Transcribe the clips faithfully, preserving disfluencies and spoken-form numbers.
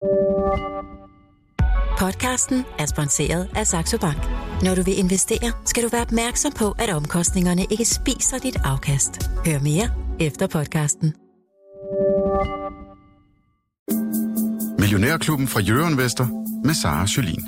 Podcasten er sponsoreret af Saxo Bank. Når du vil investere, skal du være opmærksom på, at omkostningerne ikke spiser dit afkast. Hør mere efter podcasten. Millionærklubben fra Jørgen Vester med Sara Jolin.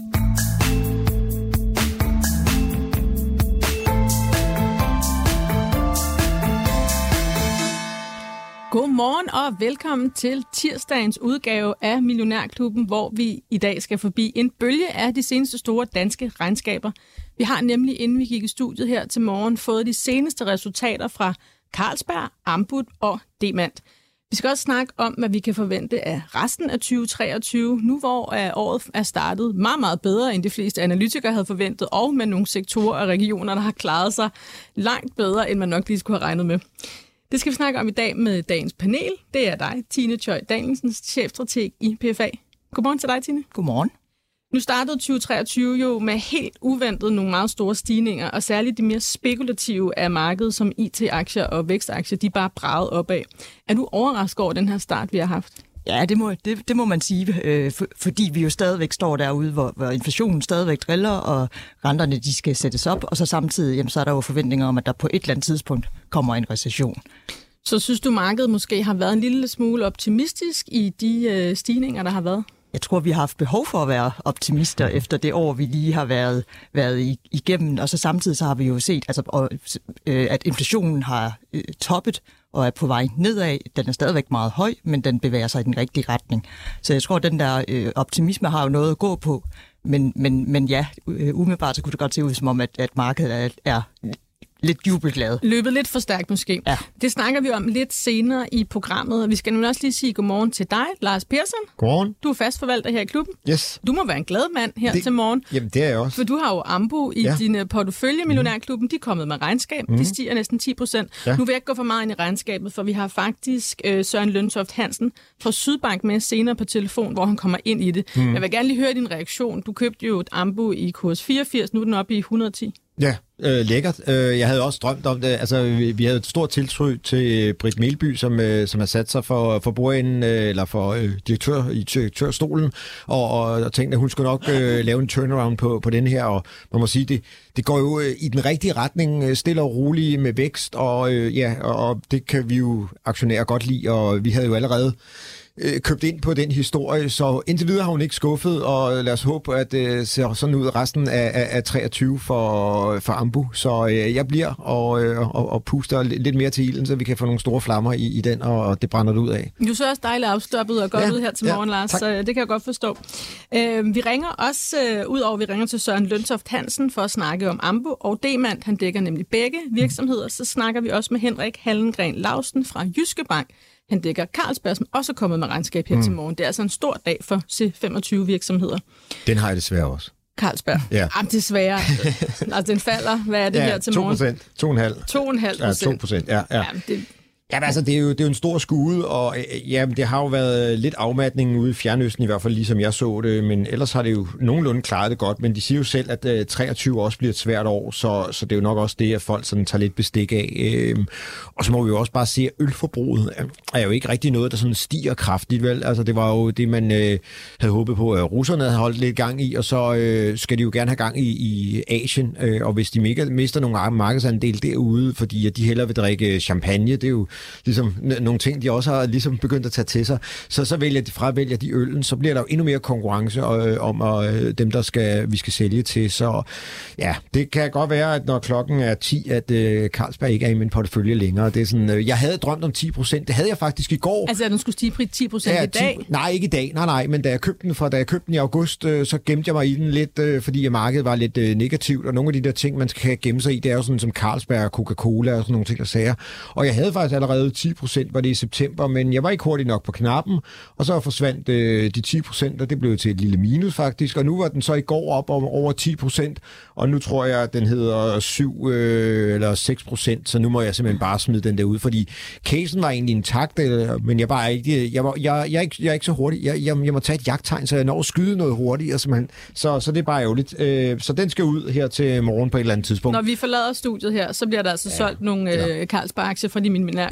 Godmorgen og velkommen til tirsdagens udgave af Millionærklubben, hvor vi i dag skal forbi en bølge af de seneste store danske regnskaber. Vi har nemlig, inden vi gik i studiet her til morgen, fået de seneste resultater fra Carlsberg, Ambu og Demant. Vi skal også snakke om, hvad vi kan forvente af resten af tyve treogtyve, nu hvor året er startet meget, meget bedre, end de fleste analytikere havde forventet, og med nogle sektorer og regioner, der har klaret sig langt bedre, end man nok lige skulle have regnet med. Det skal vi snakke om i dag med dagens panel. Det er dig, Tine Tjøj Danielsen, chefstrateg i P F A. Godmorgen til dig, Tine. Godmorgen. Nu startede tyve treogtyve jo med helt uventet nogle meget store stigninger, og særligt de mere spekulative af markedet som I T-aktier og vækstaktier, de er bare braget opad. Er du overrasket over den her start, vi har haft? Ja, det må, det, det må man sige, øh, for, fordi vi jo stadigvæk står derude, hvor, hvor inflationen stadigvæk driller, og renterne de skal sættes op, og så samtidig jamen, så er der jo forventninger om, at der på et eller andet tidspunkt kommer en recession. Så synes du, markedet måske har været en lille smule optimistisk i de øh, stigninger, der har været? Jeg tror, vi har haft behov for at være optimister efter det år, vi lige har været, været igennem, og så samtidig så har vi jo set, altså, og, øh, at inflationen har øh, toppet og er på vej nedad. Den er stadigvæk meget høj, men den bevæger sig i den rigtige retning. Så jeg tror, at den der øh, optimisme har jo noget at gå på, men, men, men ja, øh, umiddelbart så kunne det godt se ud som om, at, at markedet er, er lidt jubelglade. Løbet lidt for stærkt måske. Ja. Det snakker vi om lidt senere i programmet, og vi skal nu også lige sige godmorgen til dig, Lars Persson. Godmorgen. Du er fastforvalter her i klubben. Yes. Du må være en glad mand her det, til morgen. Jamen, det er jeg også. For du har jo Ambu i ja. din portefølje, Millionærklubben. De er kommet med regnskab. Mm. De stiger næsten ti procent. Ja. Nu vil jeg ikke gå for meget ind i regnskabet, for vi har faktisk øh, Søren Løntoft Hansen fra Sydbank med senere på telefon, hvor han kommer ind i det. Mm. Jeg vil gerne lige høre din reaktion. Du købte jo et Ambu i kurs fireogfirs, nu er den oppe i et hundrede og ti. Ja, øh, lækkert. Øh, jeg havde også drømt om det. Altså, vi, vi havde et stort tiltro til Britt Melby, som, øh, som har sat sig for, for bordenden, øh, eller for øh, direktør i direktørstolen, og, og, og tænkte, at hun skulle nok øh, lave en turnaround på, på den her, og man må sige, det, det går jo øh, i den rigtige retning, øh, stille og roligt med vækst, og øh, ja, og, og det kan vi jo aktionærer godt lide, og vi havde jo allerede købt ind på den historie, så indtil videre har hun ikke skuffet, og lad os håbe, at det ser sådan ud resten af, af, af treogtyve for, for Ambu. Så øh, jeg bliver og, og, og puster lidt mere til ilden, så vi kan få nogle store flammer i, i den, og det brænder det ud af. Du så også dejligt afstoppet og godt ja, ud her til morgen, ja, Lars, tak. Så det kan jeg godt forstå. Øh, vi ringer også, øh, udover vi ringer til Søren Løntoft Hansen for at snakke om Ambu og Demant, han dækker nemlig begge virksomheder, så snakker vi også med Henrik Hallengren Lausten fra Jyske Bank. Han dækker Carlsberg, som også er kommet med regnskab her mm. til morgen. Det er altså en stor dag for C femogtyve virksomheder. Den har jeg desværre også. Carlsberg? Ja. Jamen, desværre. Altså, den falder. Hvad er det ja, her til morgen? to procent. to komma fem. to komma fem procent. Ja, to procent. Ja, ja. Jamen, det... Ja, altså, det er, jo, det er jo en stor skude, og øh, ja, det har jo været lidt afmatning ude i Fjernøsten, i hvert fald ligesom jeg så det, men ellers har det jo nogenlunde klaret det godt, men de siger jo selv, at øh, treogtyve også bliver et svært år, så, så det er jo nok også det, at folk sådan tager lidt bestik af. Øh, og så må vi jo også bare se, at ølforbruget er jo ikke rigtig noget, der sådan stiger kraftigt, vel? Altså, det var jo det, man øh, havde håbet på, at russerne havde holdt lidt gang i, og så øh, skal de jo gerne have gang i, i Asien, øh, og hvis de mister nogle markedsandel derude, fordi at de hellere vil drikke champagne, det er jo ligesom nogle ting, de også har ligesom begyndt at tage til sig, så så vælger de fravælger de øllen, så bliver der jo endnu mere konkurrence øh, om øh, dem, der skal vi skal sælge til. Så ja, det kan godt være, at når klokken er ti, at øh, Carlsberg ikke er i min portefølje længere. Det er sådan, øh, jeg havde drømt om ti procent. Det havde jeg faktisk i går. Altså, at den skulle stige ti procent ja, i dag? ti, nej, ikke i dag. Nej, nej, men da jeg købte den, for da jeg købte den i august, øh, så gemte jeg mig i den lidt, øh, fordi markedet var lidt øh, negativt, og nogle af de der ting, man skal gemme sig i, det er jo sådan som Carlsberg og Coca-Cola og sådan nogle ting, der sager. Og jeg havde faktisk allerede ti procent var det i september, men jeg var ikke hurtig nok på knappen, og så forsvandt øh, de ti procent, og det blev til et lille minus faktisk, og nu var den så i går op om over ti procent, og nu tror jeg, at den hedder syv øh, eller seks procent, så nu må jeg simpelthen bare smide den der ud, fordi casen var egentlig intakt, men jeg bare ikke, jeg, var, jeg, jeg, er ikke, jeg er ikke så hurtig. Jeg, jeg, jeg må tage et jagttegn, så jeg når at skyde noget hurtigt, simpelthen. Så, så det er bare ærgerligt. Øh, så den skal ud her til morgen på et eller andet tidspunkt. Når vi forlader studiet her, så bliver der altså ja, solgt nogle øh, Carlsberg-aktier fra de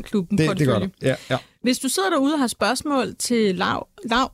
Millionærklubben. Det, det gør det. Ja, ja. Hvis du sidder derude og har spørgsmål til Lav, Lav,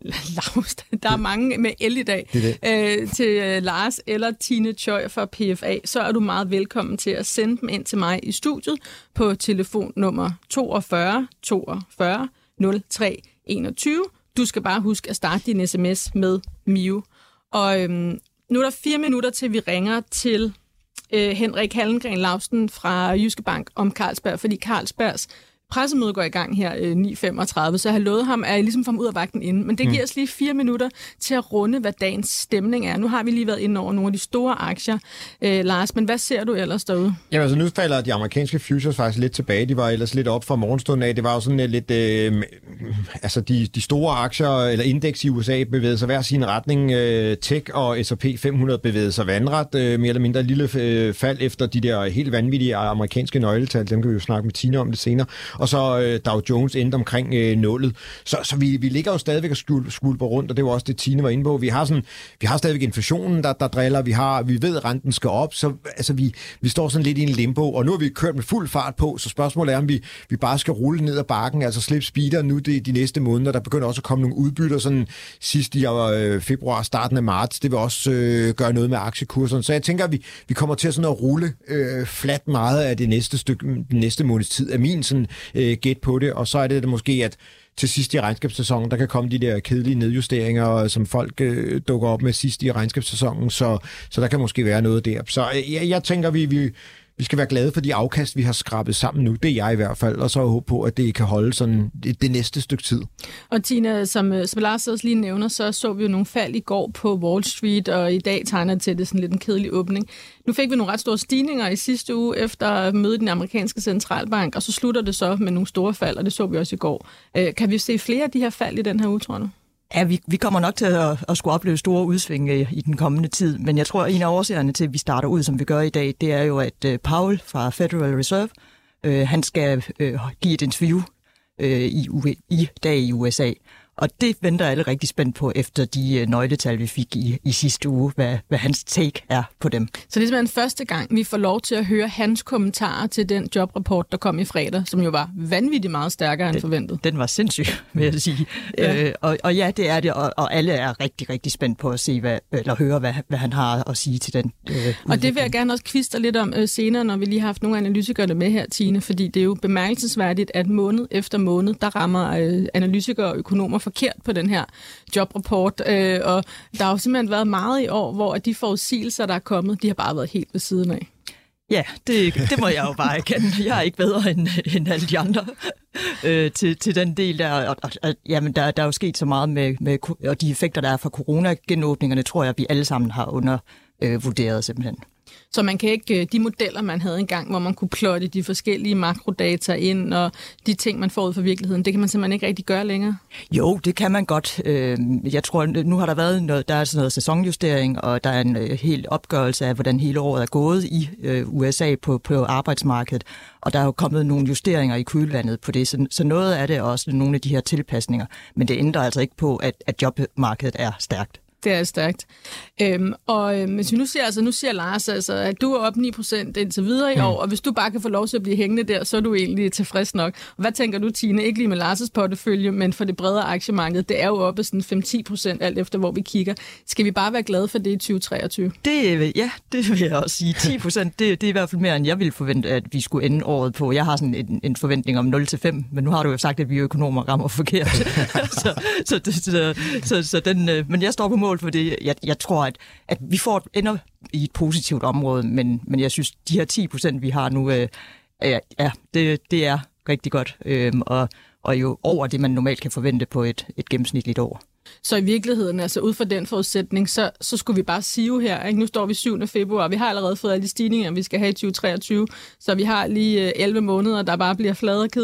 Lav der er mange med el i dag, det det. Øh, til Lars eller Tine Choi fra P F A, så er du meget velkommen til at sende dem ind til mig i studiet på telefonnummer toogfyrre toogfyrre nul tre enogtyve. Du skal bare huske at starte din sms med Mio. Og øhm, nu er der fire minutter til, vi ringer til øh, Henrik Hallengren Lausten fra Jyske Bank om Carlsberg, fordi Carlsbergs pressemøde går i gang her øh, ni femogtredive, så jeg har lovet ham, at jeg ligesom får ham ud af vagten inden. Men det giver os lige fire minutter til at runde, hvad dagens stemning er. Nu har vi lige været inde over nogle af de store aktier, øh, Lars, men hvad ser du ellers derude? Jamen altså, nu falder de amerikanske futures faktisk lidt tilbage. De var ellers lidt op fra morgenstunden af. Det var jo sådan lidt, øh, altså de, de store aktier, eller indeks i U S A, bevægede sig hver sin retning. Øh, Tech og S og P fem hundrede bevægede sig vandret. Øh, mere eller mindre et lille øh, fald efter de der helt vanvittige amerikanske nøgletal. Dem kan vi jo snakke med Tina om det senere. Og så øh, Dow Jones endte omkring øh, nullet. Så, så vi, vi ligger jo stadigvæk og skul, skulper rundt, og det var også det, Tine var inde på. Vi har, sådan, vi har stadigvæk inflationen, der, der driller. Vi, har, vi ved, at renten skal op, så altså, vi, vi står sådan lidt i en limbo, og nu har vi kørt med fuld fart på, så spørgsmålet er, om vi, vi bare skal rulle ned ad bakken, altså slippe speeder nu de, de næste måneder. Der begynder også at komme nogle udbytter, sådan sidst i øh, februar, starten af marts. Det vil også øh, gøre noget med aktiekurserne. Så jeg tænker, at vi, vi kommer til at, sådan at rulle øh, flat meget af det næste stykke, den næste måneds tid, af min sådan øh, gæt på det, og så er det, det måske, at til sidst i regnskabssæsonen, der kan komme de der kedelige nedjusteringer, som folk øh, dukker op med sidst i regnskabssæsonen, så, så der kan måske være noget der. Så øh, jeg, jeg tænker, vi, vi, vi skal være glade for de afkast, vi har skrabet sammen nu. Det er jeg i hvert fald, og så håber på, at det kan holde sådan det, det næste stykke tid. Og Tina, som, som Lars også lige nævner, så så vi jo nogle fald i går på Wall Street, og i dag tegner det til det sådan lidt en kedelig åbning. Nu fik vi nogle ret store stigninger i sidste uge efter mødet i den amerikanske centralbank, og så slutter det så med nogle store fald, og det så vi også i går. Kan vi se flere af de her fald i den her uge, tror du? Ja, vi, vi kommer nok til at, at skulle opleve store udsving i, i den kommende tid, men jeg tror, at en af årsagerne til, at vi starter ud, som vi gør i dag, det er jo, at uh, Powell fra Federal Reserve, uh, han skal uh, give et interview uh, i, i dag i U S A. Og det venter alle rigtig spændt på efter de uh, nøgletal, vi fik i, i sidste uge, hvad, hvad hans take er på dem. Så det er simpelthen første gang, vi får lov til at høre hans kommentarer til den jobrapport, der kom i fredag, som jo var vanvittigt meget stærkere end den, forventet. Den var sindssyg, vil jeg sige. Ja. Øh, og, og ja, det er det, og, og alle er rigtig, rigtig spændt på at se, hvad, eller høre, hvad, hvad han har at sige til den. Øh, og det vil jeg gerne også kviste lidt om øh, senere, når vi lige har haft nogle analytikere med her, Tine, fordi det er jo bemærkelsesværdigt, at måned efter måned, der rammer øh, analytikere og økonomer forkert på den her jobrapport, øh, og der har jo simpelthen været meget i år, hvor de forudsigelser, der er kommet, de har bare været helt ved siden af. Ja, det, det må jeg jo bare erkende. Jeg er ikke bedre end, end alle de andre øh, til, til den del der. Og, og, og, jamen, der, der er jo sket så meget med, med og de effekter, der er fra corona-genåbningerne, tror jeg, vi alle sammen har undervurderet øh, simpelthen. Så man kan ikke, de modeller, man havde engang, hvor man kunne plotte de forskellige makrodata ind, og de ting, man får ud fra virkeligheden, det kan man simpelthen ikke rigtig gøre længere? Jo, det kan man godt. Jeg tror, nu har der været noget, der er sådan noget sæsonjustering, og der er en hel opgørelse af, hvordan hele året er gået i U S A på, på arbejdsmarkedet, og der er jo kommet nogle justeringer i kølvandet på det, så, så noget af det er også nogle af de her tilpasninger, men det ændrer altså ikke på, at, at jobmarkedet er stærkt. Det er stærkt. Øhm, og øhm, hvis vi nu siger, altså, nu siger Lars, altså, at du er op ni procent indtil videre i mm. år, og hvis du bare kan få lov til at blive hængende der, så er du egentlig tilfreds nok. Og hvad tænker du, Tine? Ikke lige med Lars' portefølje, men for det bredere aktiemarked, det er jo oppe sådan fem til ti procent alt efter, hvor vi kigger. Skal vi bare være glade for det i tyve treogtyve? Det, ja, det vil jeg også sige. ti procent, det, det er i hvert fald mere, end jeg ville forvente, at vi skulle ende året på. Jeg har sådan en, en forventning om nul til fem, men nu har du jo sagt, at vi økonomer rammer forkert. så, så, så, så, så den, men jeg står på mål for det. Jeg, jeg tror, at, at vi får ender i et positivt område, men, men jeg synes, de her ti procent, vi har nu, øh, ja, det, det er rigtig godt, øh, og, og jo over det, man normalt kan forvente på et, et gennemsnitligt år. Så i virkeligheden, altså ud fra den forudsætning, så, så skulle vi bare sive her. Ikke? Nu står vi syvende februar, vi har allerede fået alle de stigninger, vi skal have i tyve treogtyve, så vi har lige elleve måneder, der bare bliver flade og kedelige.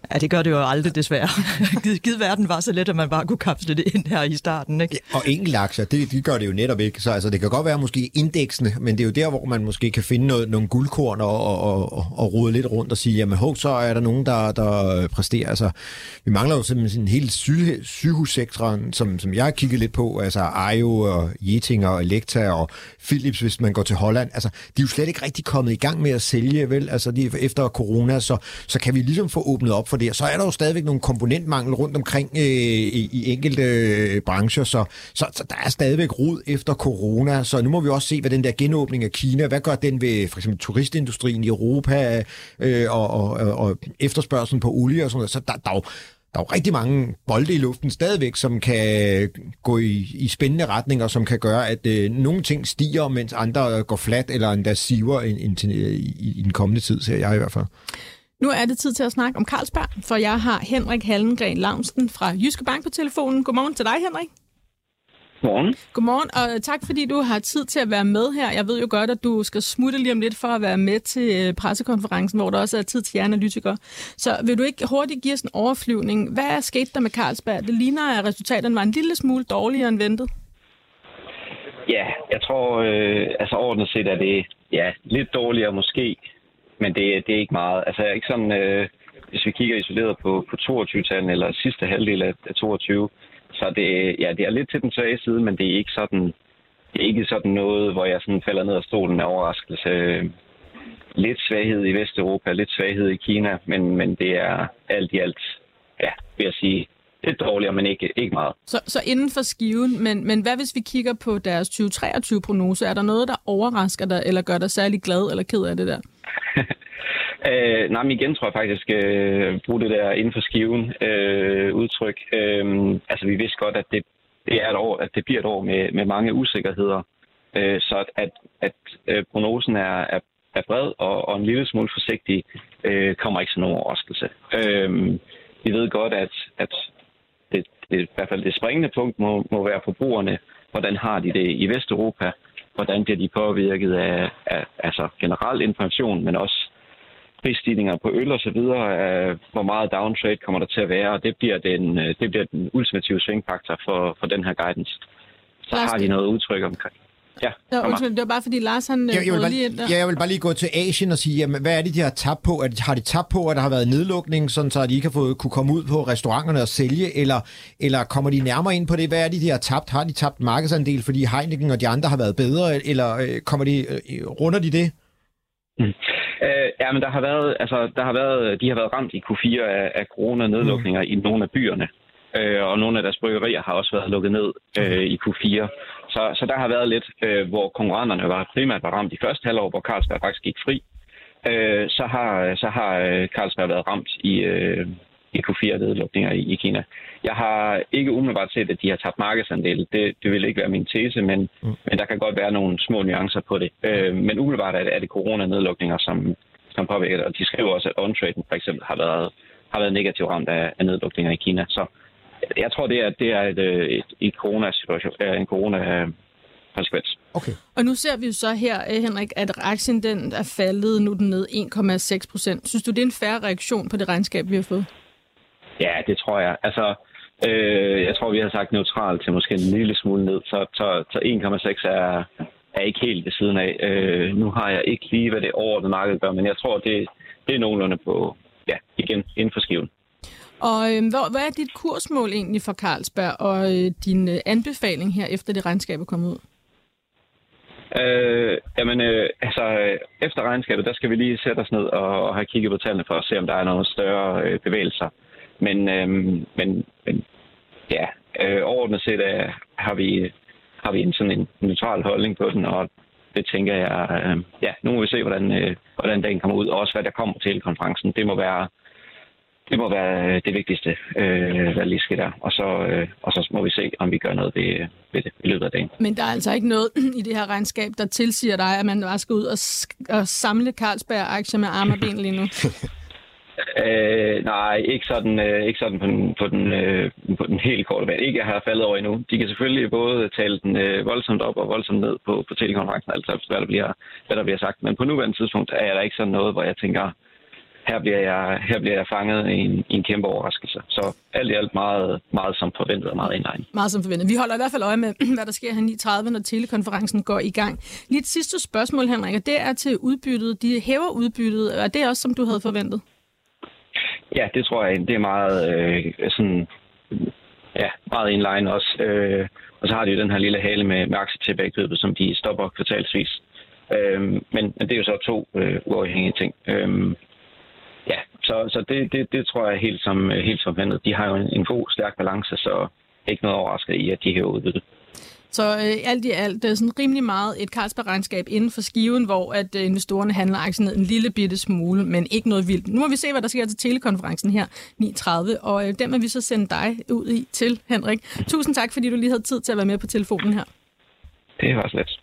Ja, det gør det jo aldrig, desværre. Givet verden var så let, at man bare kunne kapsle det ind her i starten, ikke? Ja, og enkeltaktier, det, det gør det jo netop ikke. Så altså, det kan godt være måske indeksene, men det er jo der, hvor man måske kan finde noget, nogle guldkorn og, og, og, og rode lidt rundt og sige, jamen hov, så er der nogen, der, der præsterer. Altså, vi mangler jo simpelthen en hel syge, sygehussektoren, som, som jeg har kigget lidt på, altså Ajo og Jetinger og Elekta og Philips, hvis man går til Holland. Altså, de er jo slet ikke rigtig kommet i gang med at sælge, vel? Altså, de, efter corona, så, så kan vi ligesom få åbnet op for det. Så er der jo stadigvæk nogle komponentmangel rundt omkring øh, i, i enkelte øh, brancher, så, så, så der er stadigvæk rod efter corona, så nu må vi også se, hvad den der genåbning af Kina, hvad gør den ved for eksempel turistindustrien i Europa øh, og, og, og efterspørgselen på olie og sådan noget. Så der, der er jo Der er jo rigtig mange bolde i luften stadigvæk, som kan gå i, i spændende retninger, som kan gøre, at øh, nogle ting stiger, mens andre går flat eller endda siver i, i, i den kommende tid, ser jeg i hvert fald. Nu er det tid til at snakke om Carlsberg, for jeg har Henrik Hallengren Laumsen fra Jyske Bank på telefonen. Godmorgen til dig, Henrik. Godmorgen. Godmorgen, og tak fordi du har tid til at være med her. Jeg ved jo godt, at du skal smutte lige om lidt for at være med til pressekonferencen, hvor der også er tid til jer analytikere. Så vil du ikke hurtigt give os en overflyvning? Hvad er sket der med Carlsberg? Det ligner, at resultaterne var en lille smule dårligere end ventet. Ja, jeg tror, øh, altså ordentligt set er det ja, lidt dårligere måske, men det, det er ikke meget. Altså ikke sådan, øh, hvis vi kigger isoleret på, på toogtyve-tallene eller sidste halvdel af, af toogtyve, så det, ja, det er lidt til den svage side, men det er ikke sådan, det er ikke sådan noget, hvor jeg sådan falder ned af stolen af overraskelse. Lidt svaghed i Vesteuropa, lidt svaghed i Kina, men, men det er alt i alt, ja, vil jeg sige, lidt dårligere, men ikke, ikke meget. Så, så inden for skiven, men, men hvad hvis vi kigger på deres tyve treogtyve-prognose? Er der noget, der overrasker dig, eller gør dig særlig glad eller ked af det der? Øh, nej, men igen tror jeg faktisk, øh, bruge det der inden for skiven øh, udtryk. Øh, altså, vi vidste godt, at det, det er et år, at det bliver et år med, med mange usikkerheder. Øh, så at, at, at øh, prognosen er, er, er bred og, og en lille smule forsigtig, øh, kommer ikke som nogen overraskelse. Øh, vi ved godt, at, at det, det, i hvert fald det springende punkt må, må være forbrugerne. Hvordan har de det i Vesteuropa? Hvordan bliver de påvirket af, af altså generel inflation, men også prisstigninger på øl og så videre, hvor meget downtrade kommer der til at være, og det bliver den, det bliver den ultimative svingfaktor for, for den her guidance. Så Lars, har de noget udtryk omkring. Ja, ja undskyld, det var bare fordi Lars han jeg, jeg vil bare, lige ind der. Ja, jeg vil bare lige gå til Asien og sige, jamen, hvad er det, de har tabt på? Har de tabt på, at der har været nedlukning, sådan så de ikke har fået kunne komme ud på restauranterne og sælge, eller, eller kommer de nærmere ind på det? Hvad er det, de har tabt? Har de tabt markedsandel, fordi Heineken og de andre har været bedre, eller kommer de, runder de det? Mm. Øh, ja, men der har været, altså, der har været, de har været ramt i Q fire af, af corona-nedlukninger mm. i nogle af byerne. Øh, og nogle af deres bryggerier har også været lukket ned øh, i Q fire. Så, så der har været lidt, øh, hvor konkurrenterne var primært var ramt i første halvår, hvor Carlsberg faktisk gik fri. Øh, så har, så har Carlsberg været ramt i, øh, i Q fire-nedlukninger i, i Kina. Jeg har ikke umiddelbart set, at de har tabt markedsandel. Det, det vil ikke være min tese, men, mm. men der kan godt være nogle små nuancer på det. Øh, men umiddelbart er det, er det corona-nedlukninger, som, som påvirker det. Og de skriver også, at on-traden for eksempel har været, har været negativt ramt af, af nedlukninger i Kina. Så jeg tror, det er, det er et, et, et corona-situation, en corona-konsekvens. Okay. Og nu ser vi jo så her, Henrik, at aktien den er faldet, nu den ned en komma seks procent. Synes du, det er en fair reaktion på det regnskab, vi har fået? Ja, det tror jeg. Altså, øh, jeg tror, vi har sagt neutral til måske en lille smule ned, så, så, så en komma seks er, er ikke helt ved siden af. Øh, nu har jeg ikke lige, hvad det overordnede marked gør, men jeg tror, det, det er nogenlunde på, ja, igen, inden for skiven. Og øh, hvad, hvad er dit kursmål egentlig for Carlsberg, og øh, din øh, anbefaling her, efter det regnskab er kommet ud? Øh, jamen, øh, altså, efter regnskabet, der skal vi lige sætte os ned og, og have kigget på tallene for at se, om der er nogle større øh, bevægelser. Men, øh, men, men ja, øh, overordnet set øh, har vi har vi en sådan en neutral holdning på den, og det tænker jeg, øh, ja, nu må vi se, hvordan, øh, hvordan den kommer ud, og også hvad der kommer til konferencen. Det må være Det må være det vigtigste, øh, hvad lige sker der. Og så, øh, og så må vi se, om vi gør noget ved, ved det i løbet af dagen. Men der er altså ikke noget i det her regnskab, der tilsiger dig, at man bare skal ud og, og samle Carlsberg-aktier med arme og ben lige nu? øh, nej, ikke sådan, øh, ikke sådan på, den, på, den, øh, på den helt korte bane. Ikke, jeg har faldet over endnu. De kan selvfølgelig både tale den øh, voldsomt op og voldsomt ned på, på telekonferencen, altså hvad der, bliver, hvad der bliver sagt. Men på nuværende tidspunkt er der ikke sådan noget, hvor jeg tænker, her bliver jeg, her bliver jeg fanget i en, i en kæmpe overraskelse. Så alt i alt meget, meget som forventet og meget indlegnet. Meget som forventet. Vi holder i hvert fald øje med, hvad der sker her ni tredive, når telekonferencen går i gang. Lige et sidste spørgsmål, Henrik, og det er til udbyttet. De hæver udbyttet. Er det også, som du havde forventet? Ja, det tror jeg, det er meget øh, sådan, ja, meget indlegnet også. Øh, og så har de jo den her lille hale med, med aktietilbagekøbet, som de stopper kvartalsvis. Øh, men, men det er jo så to øh, uafhængige ting. Øh, Ja, så, så det, det, det tror jeg helt som, helt som ventet. De har jo en, en god, stærk balance, så ikke noget overrasket i, at de hæver udbyttet. Så øh, alt i alt er sådan rimelig meget et Carlsberg-regnskab inden for skiven, hvor at øh, investorerne handler aktien ned en lille bitte smule, men ikke noget vildt. Nu må vi se, hvad der sker til telekonferencen her ni tredive, og øh, den vil vi så sende dig ud i til, Henrik. Tusind tak, fordi du lige havde tid til at være med på telefonen her. Det var slet.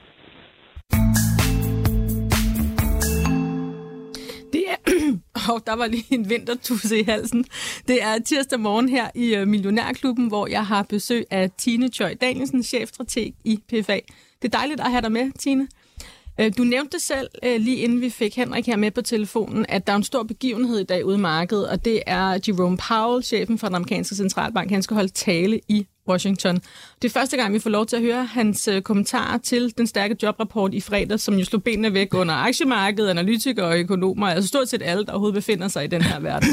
Det er... Og der var lige en vintertusse i halsen. Det er tirsdag morgen her i uh, Millionærklubben, hvor jeg har besøg af Tine Choi Danielsen, chefstrateg i P F A. Det er dejligt at have dig med, Tine. Uh, du nævnte selv, uh, lige inden vi fik Henrik her med på telefonen, at der er en stor begivenhed i dag ude i markedet, og det er Jerome Powell, chefen for den amerikanske centralbank. Han skal holde tale i Washington. Det er første gang, vi får lov til at høre hans uh, kommentarer til den stærke jobrapport i fredag, som jo slog benene væk under aktiemarkedet, analytikere og økonomer, altså stort set alle, der overhovedet befinder sig i den her verden.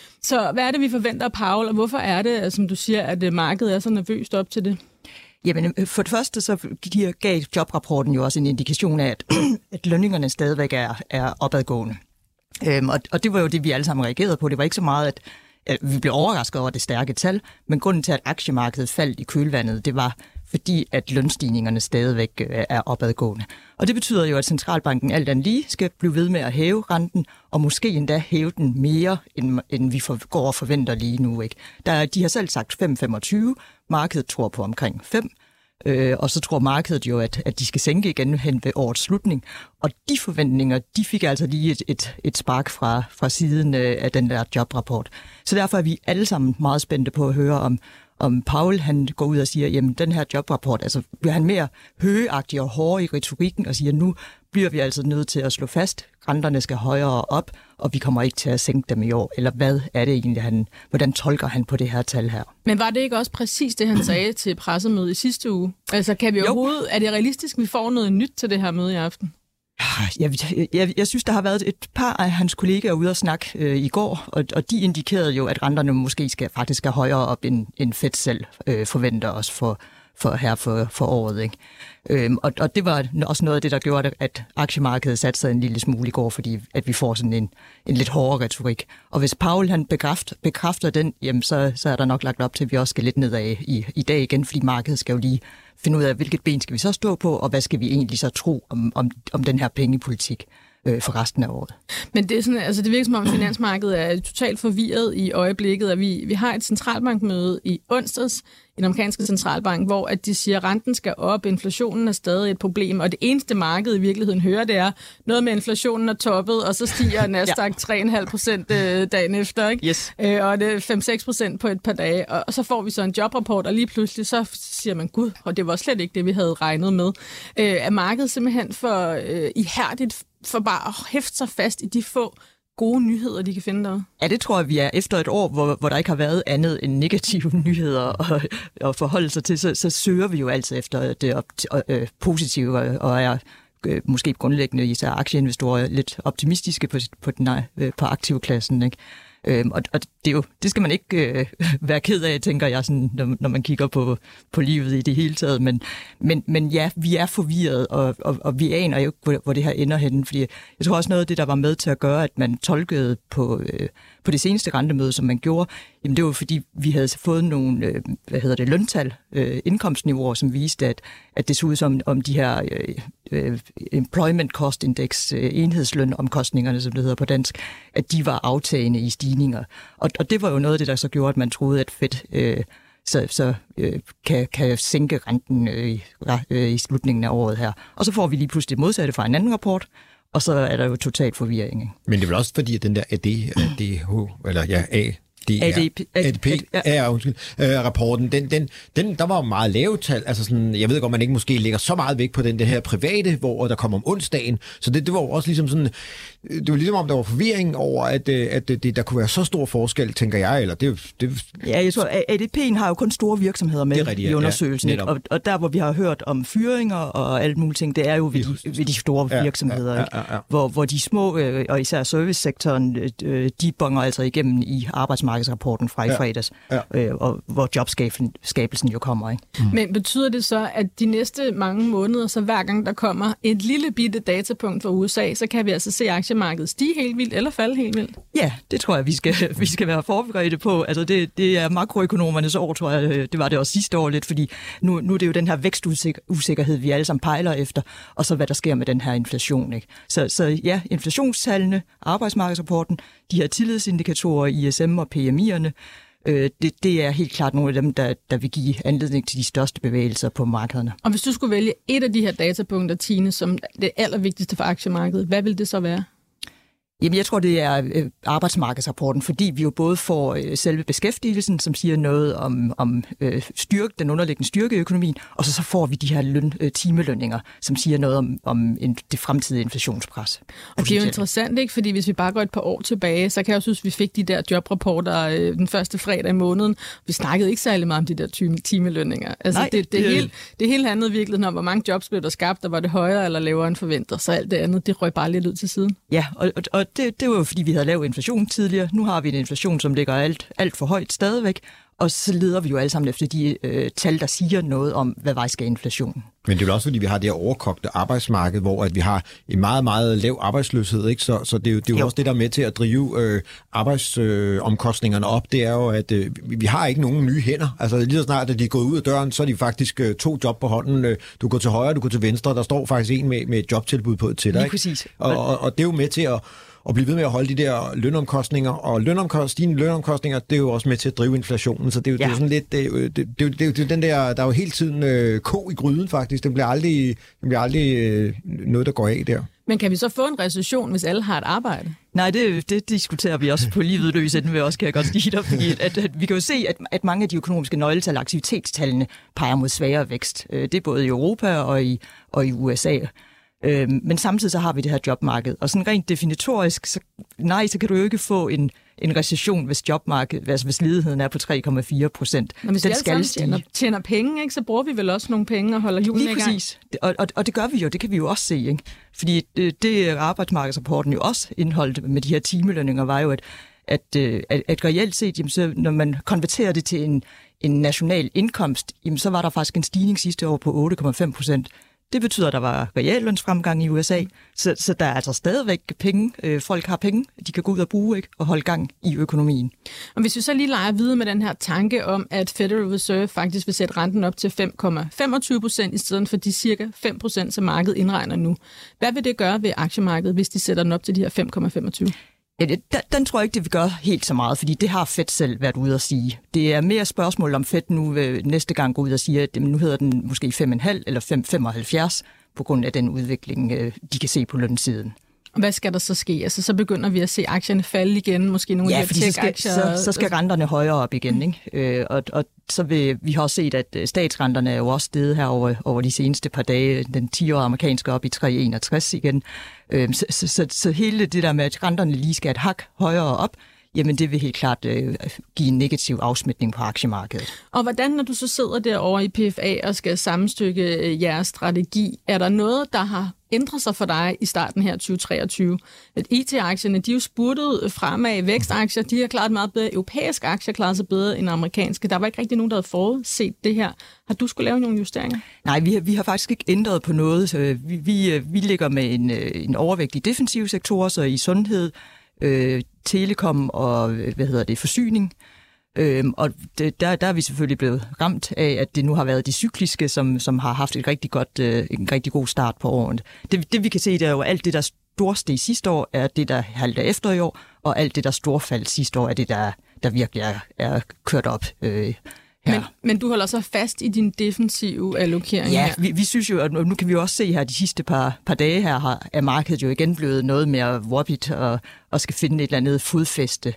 Så hvad er det, vi forventer af Powell, og hvorfor er det, som du siger, at markedet er så nervøst op til det? Jamen, for det første så gav jobrapporten jo også en indikation af, at, at lønningerne stadigvæk er, er opadgående. Øhm, og, og det var jo det, vi alle sammen reagerede på. Det var ikke så meget, at vi blev overrasket over det stærke tal, men grunden til, at aktiemarkedet faldt i kølvandet, det var fordi, at lønstigningerne stadigvæk er opadgående. Og det betyder jo, at centralbanken alt andet lige skal blive ved med at hæve renten, og måske endda hæve den mere, end, end vi for, går og forventer lige nu. Ikke? Der, de har selv sagt fem komma femogtyve, markedet tror på omkring fem, øh, og så tror markedet jo, at, at de skal sænke igen hen ved årets slutning. Og de forventninger, de fik altså lige et, et, et spark fra, fra siden af den der jobrapport. Så derfor er vi alle sammen meget spændte på at høre om, om Powell han går ud og siger, jamen den her jobrapport, altså bliver han mere højagtig og hård i retorikken og siger, nu bliver vi altså nødt til at slå fast, renterne skal højere op, og vi kommer ikke til at sænke dem i år. Eller hvad er det egentlig, han, hvordan tolker han på det her tal her? Men var det ikke også præcis det, han sagde til pressemødet i sidste uge? Altså kan vi jo. overhovedet, er det realistisk, at vi får noget nyt til det her møde i aften? Jeg, jeg, jeg synes, der har været et par af hans kollegaer ude og snakke øh, i går, og, og de indikerede jo, at renterne måske skal, faktisk skal højere op, end, end Fed selv øh, forventer os for, for her for, for året. Ikke? Øhm, og, og det var også noget af det, der gjorde, at aktiemarkedet satte sig en lille smule i går, fordi at vi får sådan en, en lidt hårdere retorik. Og hvis Powell han bekræfter, bekræfter den, jamen så, så er der nok lagt op til, at vi også skal lidt nedad i, i dag igen, fordi markedet skal jo lige finde ud af, hvilket ben skal vi så stå på, og hvad skal vi egentlig så tro om, om, om den her pengepolitik øh, for resten af året. Men det er sådan, altså det virker som om finansmarkedet er totalt forvirret i øjeblikket, og vi, vi har et centralbankmøde i onsdags i den amerikanske centralbank, hvor at de siger, at renten skal op, inflationen er stadig et problem, og det eneste marked i virkeligheden hører, det er noget med inflationen er toppet, og så stiger Nasdaq tre komma fem procent dagen efter, ikke? Yes. Øh, og det er fem til seks procent på et par dage, og, og så får vi så en jobrapport, og lige pludselig så siger man, gud, og det var slet ikke det, vi havde regnet med. Øh, er markedet simpelthen for øh, ihærdigt for bare at hæfte sig fast i de få gode nyheder, de kan finde der? Ja, det tror jeg, vi er efter et år, hvor, hvor der ikke har været andet end negative nyheder at, at forholde sig til, så, så søger vi jo altid efter det op, øh, positive, og er øh, måske grundlæggende især aktieinvestorer lidt optimistiske på, på, den, øh, på aktivklassen, ikke? Øhm, og og det, er jo, det skal man ikke øh, være ked af, tænker jeg, sådan, når, når man kigger på, på livet i det hele taget. Men, men, men ja, vi er forvirret, og, og, og vi aner jo ikke, hvor, hvor det her ender henne. Fordi jeg tror også noget af det, der var med til at gøre, at man tolkede på, øh, på det seneste rentemøde, som man gjorde, jamen det var fordi, vi havde fået nogle øh, hvad hedder det, løntal, øh, indkomstniveauer, som viste, at, at det så ud som om de her øh, øh, employment cost index, øh, enhedslønomkostningerne, som det hedder på dansk, at de var aftagende i stigninger. Og, og det var jo noget af det, der så gjorde, at man troede, at Fed øh, så, så øh, kan, kan sænke renten øh, øh, i slutningen af året her. Og så får vi lige pludselig det modsatte fra en anden rapport, og så er der jo totalt forvirring. Men det er vel også fordi, at den der A D, A D H, eller ja, A Det er A D P, ja, undskyld, øh, rapporten, den, den, den, der var meget lave tal, altså sådan, jeg ved godt, man ikke måske lægger så meget vægt på den det her private, hvor der kom om onsdagen, så det, det var også ligesom sådan, det var ligesom om, der var forvirring over, at, at det, der kunne være så stor forskel, tænker jeg, eller det... det ja, jeg tror, A D P'en har jo kun store virksomheder med rigtigt, i undersøgelsen, ja, og, og der, hvor vi har hørt om fyringer og alt muligt ting, det er jo ved de, ved de store ja, virksomheder, ja, ja, ja, ja. Hvor, hvor de små, øh, og især servicesektoren, øh, de bonger altså igennem i arbejdsmarkedsrapporten fra i fredags, ja, ja. Øh, og hvor jobskabelsen jo kommer. Ikke? Mm. Men betyder det så, at de næste mange måneder, så hver gang der kommer et lille bitte datapunkt fra U S A, så kan vi altså se aktiemarkedet stige helt vildt eller falde helt vildt? Ja, det tror jeg, vi skal, vi skal være forberedte på. Altså det, det er makroøkonomernes år, tror jeg. Det var det også sidste år lidt, fordi nu, nu er det jo den her vækstusikkerhed, vi alle sammen pejler efter, og så hvad der sker med den her inflation. Ikke? Så, så ja, inflationstallene, arbejdsmarkedsrapporten, de her tillidsindikatorer, I S M og P M I'erne, øh, det, det er helt klart nogle af dem, der, der vil give anledning til de største bevægelser på markederne. Og hvis du skulle vælge et af de her datapunkter, Tine, som det allervigtigste for aktiemarkedet, hvad vil det så være? Jamen, jeg tror, det er øh, arbejdsmarkedsrapporten, fordi vi jo både får øh, selve beskæftigelsen, som siger noget om, om øh, styrke, den underliggende styrke i økonomien, og så, så får vi de her løn, øh, timelønninger, som siger noget om, om en, det fremtidige inflationspres. Og det er jo interessant, ikke? Fordi hvis vi bare går et par år tilbage, så kan jeg jo synes, at vi fik de der jobrapporter øh, den første fredag i måneden. Vi snakkede ikke særlig meget om de der timelønninger. Altså, Nej, det, det, det, helt, det helt handlede virkelig om, hvor mange jobs blev der skabt, og var det højere eller lavere end forventet. Så alt det andet, det røg bare lidt ud til siden. Ja, og, og, og det, det var jo fordi, vi havde lav inflation tidligere. Nu har vi en inflation, som ligger alt, alt for højt stadigvæk, og så leder vi jo alle sammen efter de øh, tal, der siger noget om, hvad vej skal inflationen. Men det er jo også, fordi vi har det her overkogte arbejdsmarked, hvor at vi har en meget, meget lav arbejdsløshed, ikke? Så, så det er jo, det er jo, jo også det, der er med til at drive øh, arbejdsomkostningerne øh, op. Det er jo, at øh, vi har ikke nogen nye hænder. Altså lige så snart, at de er gået ud af døren, så er de faktisk øh, to job på hånden. Øh, du går til højre, du går til venstre, der står faktisk en med, med et jobtilbud på til dig. Lige præcis. Og, og, og det er jo med til at og blive ved med at holde de der lønomkostninger, og lønomkost, stigende lønomkostninger, det er jo også med til at drive inflationen, så det er jo, ja. det er jo sådan lidt, det er jo, det, det, det, det, det er den der, der er jo hele tiden øh, ko i gryden faktisk, det bliver aldrig, det bliver aldrig øh, noget, der går af der. Men kan vi så få en recession, hvis alle har et arbejde? Nej, det, det diskuterer vi også på livet løs, inden vi også kan jeg godt sige dig, fordi at, at vi kan jo se, at, at mange af de økonomiske nøgletal, aktivitetstallene, peger mod svagere vækst. Det er både i Europa og i, og i U S A. Men samtidig så har vi det her jobmarked, og sådan rent definitorisk, så, nej, så kan du jo ikke få en, en recession, hvis jobmarkedet, altså hvis ledigheden er på tre komma fire procent. Når vi skal alle tjener, tjener penge, ikke, så bruger vi vel også nogle penge og holder hjulene i gang. Lige præcis, og, og, og det gør vi jo, det kan vi jo også se, ikke? Fordi det, det arbejdsmarkedsrapporten jo også indholdt med de her timelønninger, var jo, at, at, at, at reelt set, jamen, så, når man konverterer det til en, en national indkomst, jamen, så var der faktisk en stigning sidste år på otte komma fem procent. Det betyder, at der var reallønsfremgang i U S A, så, så der er altså stadigvæk penge. Øh, folk har penge, de kan gå ud og bruge, ikke, og holde gang i økonomien. Og hvis vi så lige leger videre med den her tanke om, at Federal Reserve faktisk vil sætte renten op til fem komma femogtyve procent i stedet for de cirka fem procent, som markedet indregner nu. Hvad vil det gøre ved aktiemarkedet, hvis de sætter den op til de her fem komma femogtyve? Ja, det, den tror jeg ikke, det vil gøre helt så meget, fordi det har Fed selv været ude at sige. Det er mere spørgsmål om Fed nu øh, næste gang går ud og siger, at nu hedder den måske fem komma fem eller fem komma femoghalvfjerds på grund af den udvikling, øh, de kan se på lønsiden. Og hvad skal der så ske? Altså, så begynder vi at se aktierne falde igen, måske nogle ja, af de her tech-aktier. Så, så skal renterne højere op igen, ikke? Øh, og, og så vil vi har set, at statsrenterne er jo også steget her over, over de seneste par dage. Den ti-årige amerikanske op i tre komma enogtres igen. Øh, så, så, så, så hele det der med, at renterne lige skal et hak højere op, jamen det vil helt klart øh, give en negativ afsmitning på aktiemarkedet. Og hvordan, når du så sidder derovre i P F A og skal sammenstykke øh, jeres strategi, er der noget, der har ændret sig for dig i starten her tyve treogtyve? At I T-aktierne, de er jo spurtet fremad. Vækstaktier, de har klaret meget bedre. Europæiske aktier klarer sig bedre end amerikanske. Der var ikke rigtig nogen, der havde forudset det her. Har du skulle lave nogle justeringer? Nej, vi har, vi har faktisk ikke ændret på noget. Vi, vi, vi ligger med en, en overvægt i defensive sektorer, så i sundhed, øh, telekom og hvad hedder det, forsyning. Øhm, og det, der, der er vi selvfølgelig blevet ramt af, at det nu har været de cykliske, som, som har haft et rigtig godt, øh, en rigtig god start på året. Det, det vi kan se, det er jo alt det, der storsteg sidste år, er det, der halter efter i år, og alt det, der storfald sidste år, er det, der, der virkelig er, er kørt op øh, her. Men, men du holder så fast i din defensive allokering ja, her? Vi, vi synes jo, at nu kan vi også se her, de sidste par, par dage her, har, er markedet jo igen blevet noget mere wobbit og, og skal finde et eller andet fodfæste.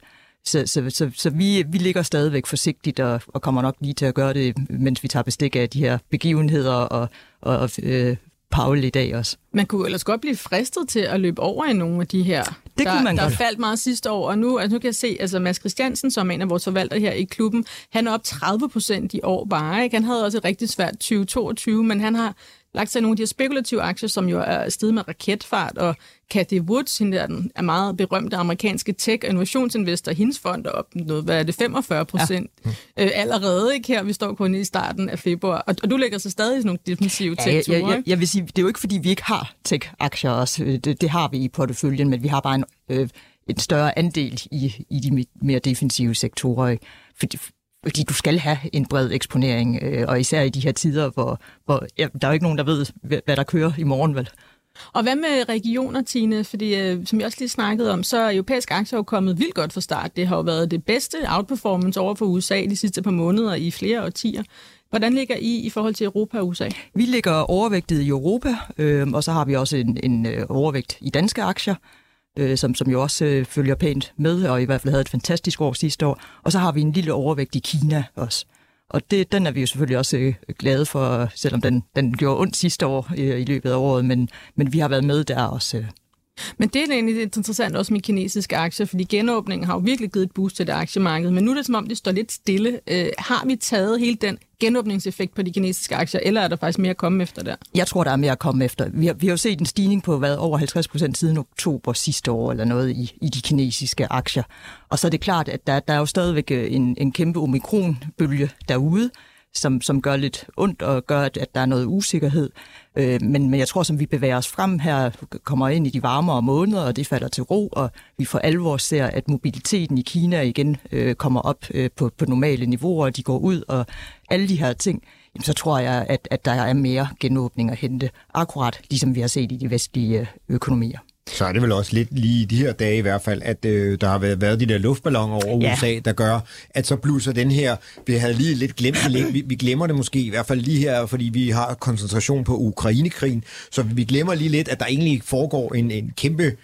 Så, så, så, så vi, vi ligger stadigvæk forsigtigt og, og kommer nok lige til at gøre det, mens vi tager bestik af de her begivenheder og, og øh, Paul i dag også. Man kunne ellers godt blive fristet til at løbe over i nogle af de her, det der, man der godt. faldt meget sidste år. Og nu, altså nu kan jeg se, altså Mads Christiansen, som er en af vores forvaltere her i klubben, han er op tredive procent i år bare. Ikke? Han havde også et rigtig svært tyve toogtyve, men han har lagt sig nogle af de her spekulative aktier, som jo er steget med raketfart, og Cathie Woods, hende der, den er meget berømte amerikanske tech- og innovationsinvestor, hendes fond er op noget, hvad er det, femogfyrre procent ja. øh, allerede, ikke her, vi står kun i starten af februar, og, og du lægger så stadig sådan nogle defensive ja, tech-ture, jeg, jeg, jeg vil sige, det er jo ikke, fordi vi ikke har tech-aktier også, det, det har vi i porteføljen, men vi har bare en, øh, en større andel i, i de mere defensive sektorer, ikke? Fordi, fordi du skal have en bred eksponering, øh, og især i de her tider, hvor, hvor ja, der er jo ikke nogen, der ved, hvad der kører i morgen, vel? Og hvad med regioner, Tine? Fordi, øh, som jeg også lige snakkede om, så er europæiske aktier jo kommet vildt godt fra start. Det har jo været det bedste outperformance over for U S A de sidste par måneder i flere årtier. Hvordan ligger I i forhold til Europa og U S A? Vi ligger overvægtet i Europa, øh, og så har vi også en, en øh, overvægt i danske aktier, øh, som, som jo også øh, følger pænt med, og i hvert fald havde et fantastisk år sidste år. Og så har vi en lille overvægt i Kina også. Og det, den er vi jo selvfølgelig også øh, glade for, selvom den, den gjorde ondt sidste år øh, i løbet af året, men, men vi har været med der også. Øh. Men det er egentlig interessant også med kinesiske aktier, fordi genåbningen har jo virkelig givet et boost til det aktiemarked, men nu er det som om, det står lidt stille. Øh, har vi taget hele den genåbningseffekt på de kinesiske aktier, eller er der faktisk mere at komme efter der? Jeg tror, der er mere at komme efter. Vi har, vi har jo set en stigning på hvad, over halvtreds procent siden oktober sidste år, eller noget i, i de kinesiske aktier. Og så er det klart, at der, der er jo stadigvæk en, en kæmpe omikron-bølge derude, som, som gør lidt ondt og gør, at, at der er noget usikkerhed. Øh, men, men jeg tror, som vi bevæger os frem her, kommer ind i de varmere måneder, og det falder til ro, og vi for alvor ser, at mobiliteten i Kina igen øh, kommer op øh, på, på normale niveauer, og de går ud, og alle de her ting, jamen, så tror jeg, at, at der er mere genåbning at hente, akkurat ligesom vi har set i de vestlige økonomier. Så er det vel også lidt lige i de her dage i hvert fald, at øh, der har været, været de der luftballoner over ja. U S A, der gør, at så blusser den her, vi havde lige lidt glemt det lidt, vi, vi glemmer det måske i hvert fald lige her, fordi vi har koncentration på Ukrainekrigen, så vi glemmer lige lidt, at der egentlig foregår en, en kæmpe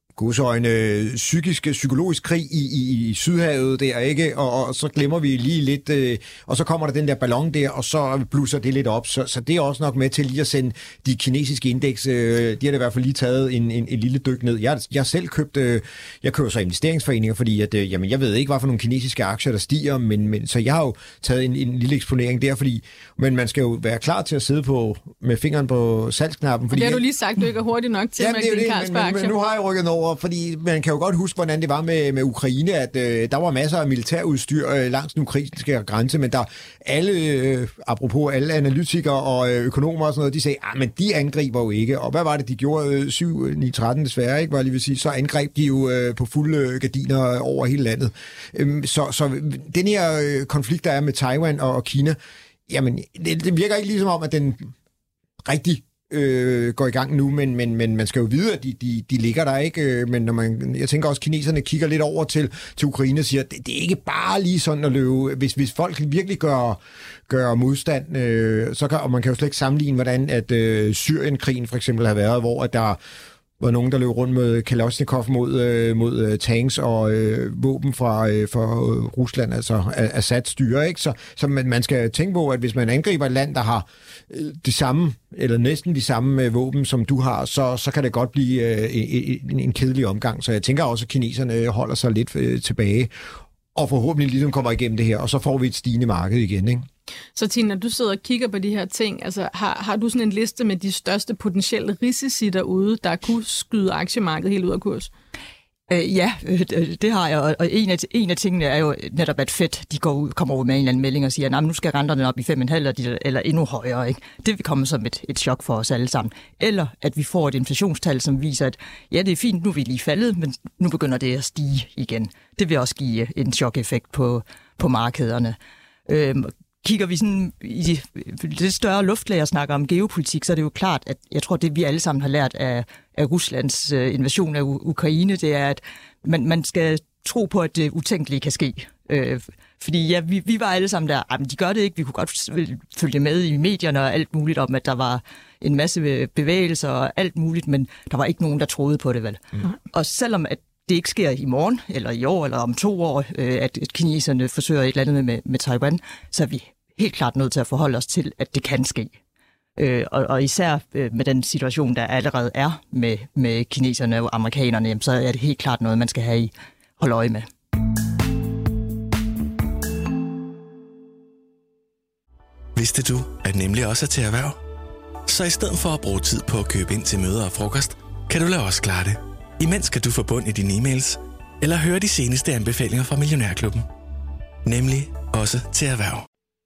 godsøjne psykisk, psykologisk krig i, i, i Sydhavet der, ikke? Og, og så glemmer vi lige lidt, øh, og så kommer der den der ballon der, og så blusser det lidt op. Så, så det er også nok med til lige at sende de kinesiske indeks, øh, de har i hvert fald lige taget en, en, en lille dyk ned. Jeg har selv købt, øh, jeg køber så investeringsforeninger, fordi at, øh, jamen, jeg ved ikke, hvad for nogle kinesiske aktier, der stiger, men, men så jeg har jo taget en, en lille eksponering der, fordi, men man skal jo være klar til at sidde på med fingeren på salgsknappen. Fordi det har du lige sagt, du ikke er hurtigt nok til jamen, med din Carlsberg-aktier. Men nu har jeg rykket over, fordi man kan jo godt huske, hvordan det var med, med Ukraine, at øh, der var masser af militærudstyr øh, langs den ukrainske grænse, men der alle, øh, apropos alle analytikere og øh, økonomer og sådan noget, de sagde, ah, men de angriber jo ikke. Og hvad var det, de gjorde? Øh, syv ni tretten desværre, ikke? Var lige vil sige, så angreb de jo øh, på fulde gardiner over hele landet. Øhm, så, så den her øh, konflikt, der er med Taiwan og, og Kina, jamen, det, det virker ikke ligesom om, at den rigtig Øh, går i gang nu, men, men, men man skal jo vide, at de, de, de ligger der ikke. Øh, men når man, jeg tænker også, at kineserne kigger lidt over til, til Ukraine og siger, at det, det er ikke bare lige sådan at løbe. Hvis, hvis folk virkelig gør, gør modstand, øh, så kan, og man kan jo slet ikke sammenligne, hvordan at øh, Syrien-krigen for eksempel har været, hvor at der var nogen, der løb rundt med Kalashnikov mod, øh, mod øh, tanks og øh, våben fra, øh, fra øh, Rusland, altså Assads styre, ikke? Så, så man, man skal tænke på, at hvis man angriber et land, der har øh, det samme, eller næsten de samme øh, våben, som du har, så, så kan det godt blive øh, en, en kedelig omgang. Så jeg tænker også, at kineserne holder sig lidt øh, tilbage, og forhåbentlig ligesom kommer igennem det her, og så får vi et stigende marked igen, ikke? Så Tine, når du sidder og kigger på de her ting, altså har, har du sådan en liste med de største potentielle risici derude, der kunne skyde aktiemarkedet helt ud af kurs? Øh, ja, det har jeg, og en af, en af tingene er jo netop, at Fed de går ud, kommer ud med en eller anden melding og siger, at nu skal renterne op i fem komma fem eller, eller endnu højere. Ikke? Det vil komme som et, et chok for os alle sammen. Eller at vi får et inflationstal, som viser, at ja, det er fint, nu er vi lige faldet, men nu begynder det at stige igen. Det vil også give en chok-effekt på, på markederne. Øh, Kigger vi sådan i det større luftlag snakker om geopolitik, så er det jo klart, at jeg tror, det vi alle sammen har lært af, af Ruslands invasion af Ukraine, det er, at man, man skal tro på, at det utænkelige kan ske. Øh, fordi ja, vi, vi var alle sammen der, men de gør det ikke, vi kunne godt følge med i medierne og alt muligt om, at der var en masse bevægelser og alt muligt, men der var ikke nogen, der troede på det, vel? Mm. Og selvom at det ikke sker i morgen, eller i år, eller om to år, øh, at kineserne forsøger et eller andet med, med Taiwan, så er vi helt klart nødt til at forholde os til, at det kan ske. Øh, og, og især øh, med den situation, der allerede er med, med kineserne og amerikanerne, jamen, så er det helt klart noget, man skal have i holde øje med. Vidste du, at Nemlig også er til erhverv? Så i stedet for at bruge tid på at købe ind til møder og frokost, kan du lade os klare det. Imens kan du få bund i dine e-mails, eller høre de seneste anbefalinger fra Millionærklubben. Nemlig også til erhverv.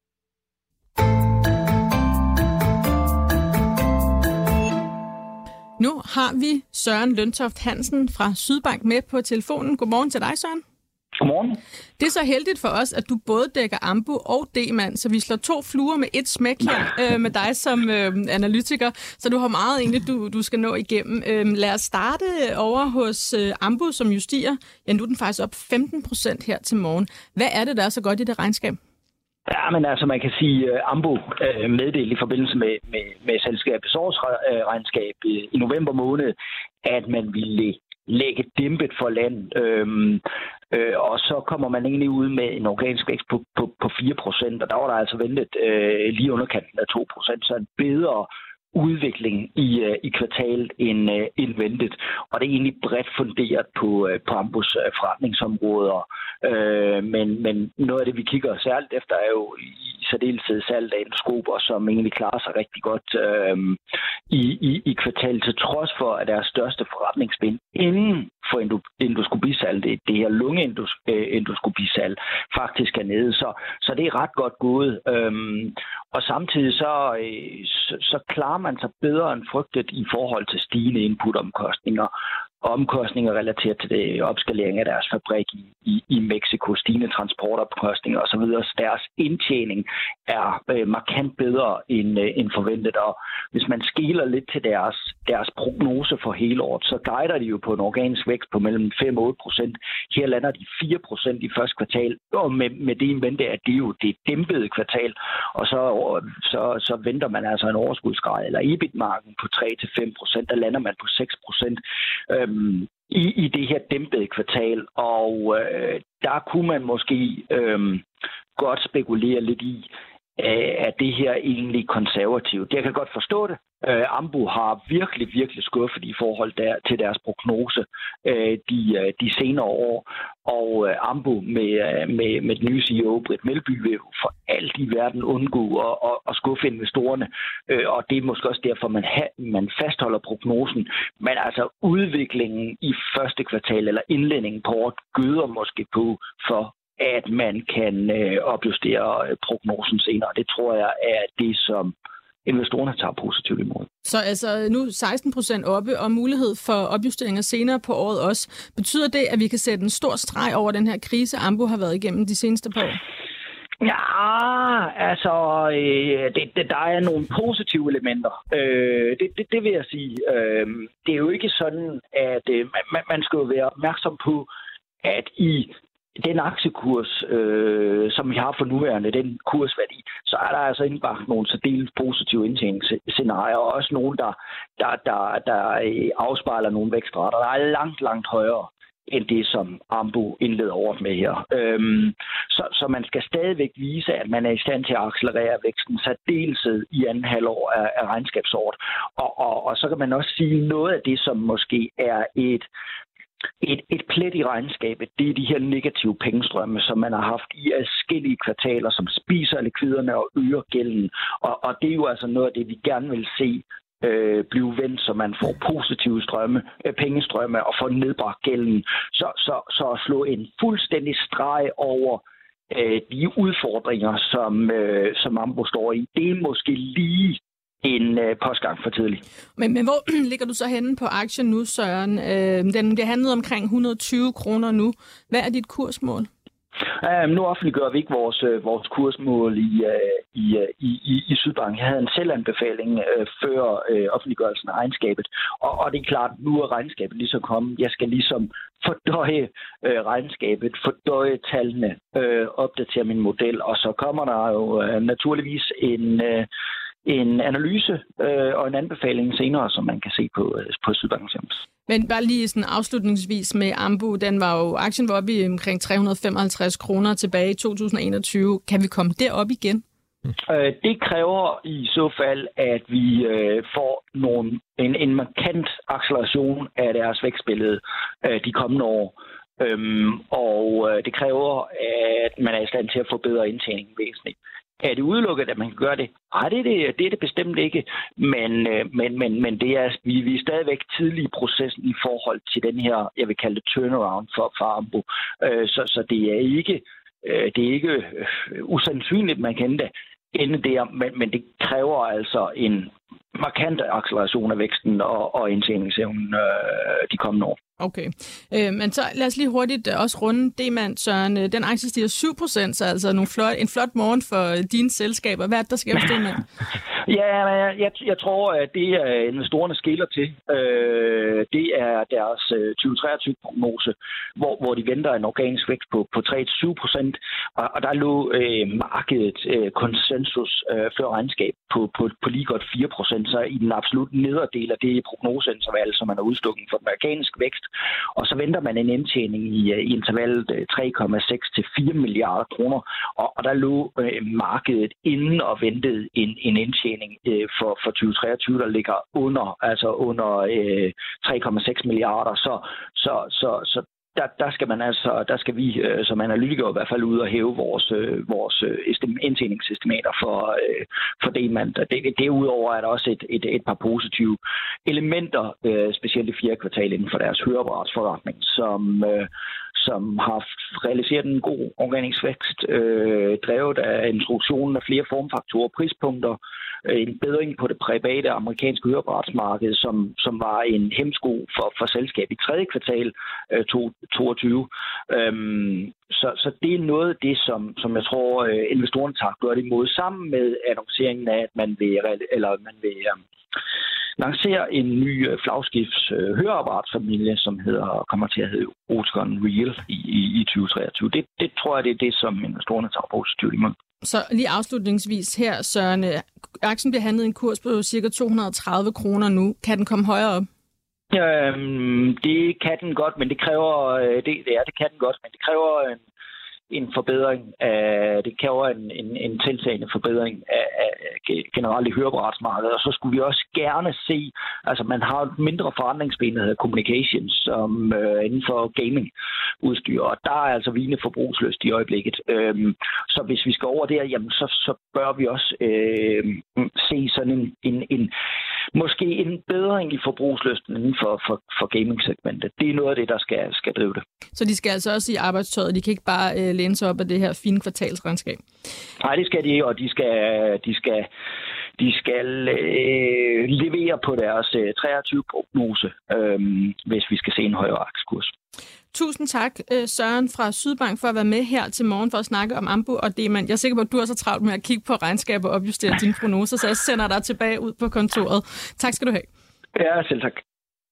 Nu har vi Søren Løntoft Hansen fra Sydbank med på telefonen. Godmorgen til dig, Søren. Godmorgen. Det er så heldigt for os, at du både dækker Ambu og D-mand, så vi slår to fluer med et smæk her øh, med dig som øh, analytiker, så du har meget egentlig, du, du skal nå igennem. Øh, lad os starte over hos øh, Ambu, som jo stiger. Ja, nu er den faktisk op femten procent her til morgen. Hvad er det, der er så godt i det regnskab? Ja, men altså man kan sige, at uh, Ambu uh, meddelte i forbindelse med, med, med selskabets årsregnskab uh, i november måned, at man ville lægge dæmpet for land. Øhm, øh, og så kommer man egentlig ud med en organisk vækst på, på, på fire procent, og der var der altså ventet øh, lige underkanten af to procent, så en bedre udvikling i, uh, i kvartalet end, uh, end ventet. Og det er egentlig bredt funderet på, uh, på Ambus uh, forretningsområder. Uh, men, men noget af det, vi kigger særligt efter, er jo i særdeleshed salg af endoskoper, som egentlig klarer sig rigtig godt uh, i, i, i kvartalet, til trods for, at deres største forretningsben inden for endoskopisalg, det, det her lungeendoskopisalg, faktisk er nede. Så, så det er ret godt gået. Um, og samtidig så, så, så klarer man sig bedre end frygtet i forhold til stigende inputomkostninger. Omkostninger relateret til det opskalering af deres fabrik i, i, i Mexico, stigende transportomkostninger osv. Så deres indtjening er øh, markant bedre end, øh, end forventet. Og hvis man skeler lidt til deres, deres prognose for hele året, så guider de jo på en organisk vækst på mellem fem og otte procent. Her lander de fire procent i første kvartal, og med, med det indvendte, at det er jo det dæmpede kvartal. Og så, så, så venter man altså en overskudsgrad, eller E B I T-marken på tre til fem procent. Der lander man på seks procent. I, i det her dæmpede kvartal, og øh, der kunne man måske øh, godt spekulere lidt i, øh, at det her egentlig konservativt. Jeg kan godt forstå det. Øh, Ambu har virkelig, virkelig skuffet i forhold der, til deres prognose øh, de, de senere år, og øh, Ambu med, med, med den nye C E O, Britt Melby, vil for alt i verden undgå at, at, at skuffe investorerne, øh, og det er måske også derfor, man, ha, man fastholder prognosen, men altså udviklingen i første kvartal, eller indlændingen på året, gøder måske på for, at man kan øh, opjustere prognosen senere. Det tror jeg er det, som investorerne tager positivt imod. Så altså nu seksten procent oppe og mulighed for opjusteringer senere på året også. Betyder det, at vi kan sætte en stor streg over den her krise, Ambu har været igennem de seneste par år? Ja, altså, øh, det, det, der er nogle positive elementer. Øh, det, det, det vil jeg sige. Øh, det er jo ikke sådan, at øh, man, man skal jo være opmærksom på, at i den aktiekurs, øh, som vi har for nuværende, den kursværdi, så er der altså indbagt nogle særdeles positive indtjeningsscenarier, og også nogle, der, der, der, der afspejler nogle vækstrater, der er langt, langt højere end det, som Ambu indleder året med her. Øhm, så, så man skal stadigvæk vise, at man er i stand til at accelerere væksten, særdeleshed i anden halvår af, af regnskabsåret. Og, og, og så kan man også sige, noget af det, som måske er et Et, et plet i regnskabet, det er de her negative pengestrømme, som man har haft i adskillige kvartaler, som spiser likviderne og øger gælden. Og, og det er jo altså noget af det, vi gerne vil se øh, blive vendt, så man får positive strømme, øh, pengestrømme og får nedbragt gælden. Så, så, så at slå en fuldstændig streg over øh, de udfordringer, som, øh, som Ambu står i, det er måske lige en øh, postgang for tidlig. Men, men hvor ligger du så henne på aktien nu, Søren? Øh, den bliver handlet omkring et hundrede og tyve kroner nu. Hvad er dit kursmål? Um, nu offentliggør vi ikke vores, uh, vores kursmål i, uh, i, uh, i, i, i Sydbank. Jeg havde en selvanbefaling uh, før uh, offentliggørelsen af regnskabet. Og, og det er klart, nu er regnskabet ligesom kommet. Jeg skal ligesom fordøje uh, regnskabet, fordøje tallene, uh, opdatere min model, og så kommer der jo uh, naturligvis en... Uh, en analyse øh, og en anbefaling senere, som man kan se på, øh, på Sydbankens hjemmeside. Men bare lige sådan afslutningsvis med Ambu, den var jo, aktien var oppe i omkring tre hundrede og femoghalvtreds kroner tilbage i to tusind og enogtyve. Kan vi komme derop igen? Øh, det kræver i så fald, at vi øh, får nogle, en, en markant acceleration af deres vækstbillede øh, de kommende år. Øhm, og øh, det kræver, at man er i stand til at forbedre indtjeningen væsentligt. Er det udelukket, at man kan gøre det? Nej, det er det, det, er det bestemt ikke. Men, øh, men, men, men det er, vi, vi er stadigvæk tidlig i processen i forhold til den her, jeg vil kalde det turnaround for, for Ambu. Øh, så, så det er ikke, øh, det er ikke øh, usandsynligt, man kan det ende der, men, men det kræver altså en markant acceleration af væksten og, og indtjeningsevnen øh, de kommende år. Okay, øh, men så lad os lige hurtigt også runde Demant, Søren. Den aktie stiger syv procent, så altså nogle flot, en flot morgen for dine selskaber. Hvad er det, der sker hos Demant? Ja, jeg, jeg tror, at det er investorerne skiller til. Øh, det er deres tyve treogtyve-prognose, hvor, hvor de venter en organisk vækst på, på tre til syv procent, og, og der lå øh, markedet øh, konsensus øh, før regnskab på, på, på lige godt fire procent, så i den absolut nederdel af det prognoseinterval, som man har udstukket for den amerikanske vækst. Og så venter man en indtjening i, i intervallet tre komma seks til fire milliarder kroner, og, og der lå øh, markedet inden og ventede en, en indtjening øh, for, for tyve treogtyve, der ligger under, altså under øh, tre komma seks milliarder. Så, så, så, så Der, der skal man altså, der skal vi øh, som analytikere i hvert fald ud og hæve vores, øh, vores øh, indtjeningsestimater for, øh, for Demant. Det, derudover er der også et, et, et par positive elementer, øh, specielt i fjerde kvartal inden for deres høreapparatsforretning, som, øh, som har realiseret en god organisk vækst, øh, drevet af introduktionen af flere formfaktorer, prispunkter, en bedring på det private amerikanske høreapparatsmarked, som, som var en hemsko for, for selskab i tredje kvartal øh, toogtyve. Øhm, så, så det er noget af det, som, som jeg tror, øh, investorerne tager godt imod, sammen med annonceringen af, at man vil, eller man vil øh, lancere en ny øh, flagskibs øh, høreapparatsfamilie, som hedder, kommer til at hedde Oticon Real i, i, i tyve treogtyve. Det, det tror jeg, det er det, som investorerne tager positivt imod. Så lige afslutningsvis her, Søren, aktien bliver handlet i en kurs på cirka to hundrede og tredive kroner nu. Kan den komme højere op? Øhm, det kan den godt, men det kræver, det, ja, det kan den godt, men det kræver en, en forbedring af, det kræver en, en, en tiltagende forbedring af, af generelt i høreapparatsmarkedet, og så skulle vi også gerne se, altså man har et mindre forretningsben, der hedder communications, som øh, inden for gaming-udstyr, og der er altså vigende forbrugslyst i øjeblikket. Øhm, så hvis vi skal over der, jamen så, så bør vi også øh, se sådan en, en, en måske en bedring i forbrugslysten inden for, for, for gaming-segmentet. Det er noget af det, der skal, skal drive det. Så de skal altså også i arbejdstøjet, de kan ikke bare øh, læne sig op af det her fine kvartalsregnskab? Nej, det skal de, og de skal, de skal, de skal øh, levere på deres øh, treogtyve-prognose, øh, hvis vi skal se en højere aktiekurs. Tusind tak, Søren fra Sydbank, for at være med her til morgen for at snakke om Ambu og Demant. Jeg er sikker på, at du også har travlt med at kigge på regnskaber og opjustere dine prognoser, så jeg sender dig tilbage ud på kontoret. Tak skal du have. Ja, selv tak.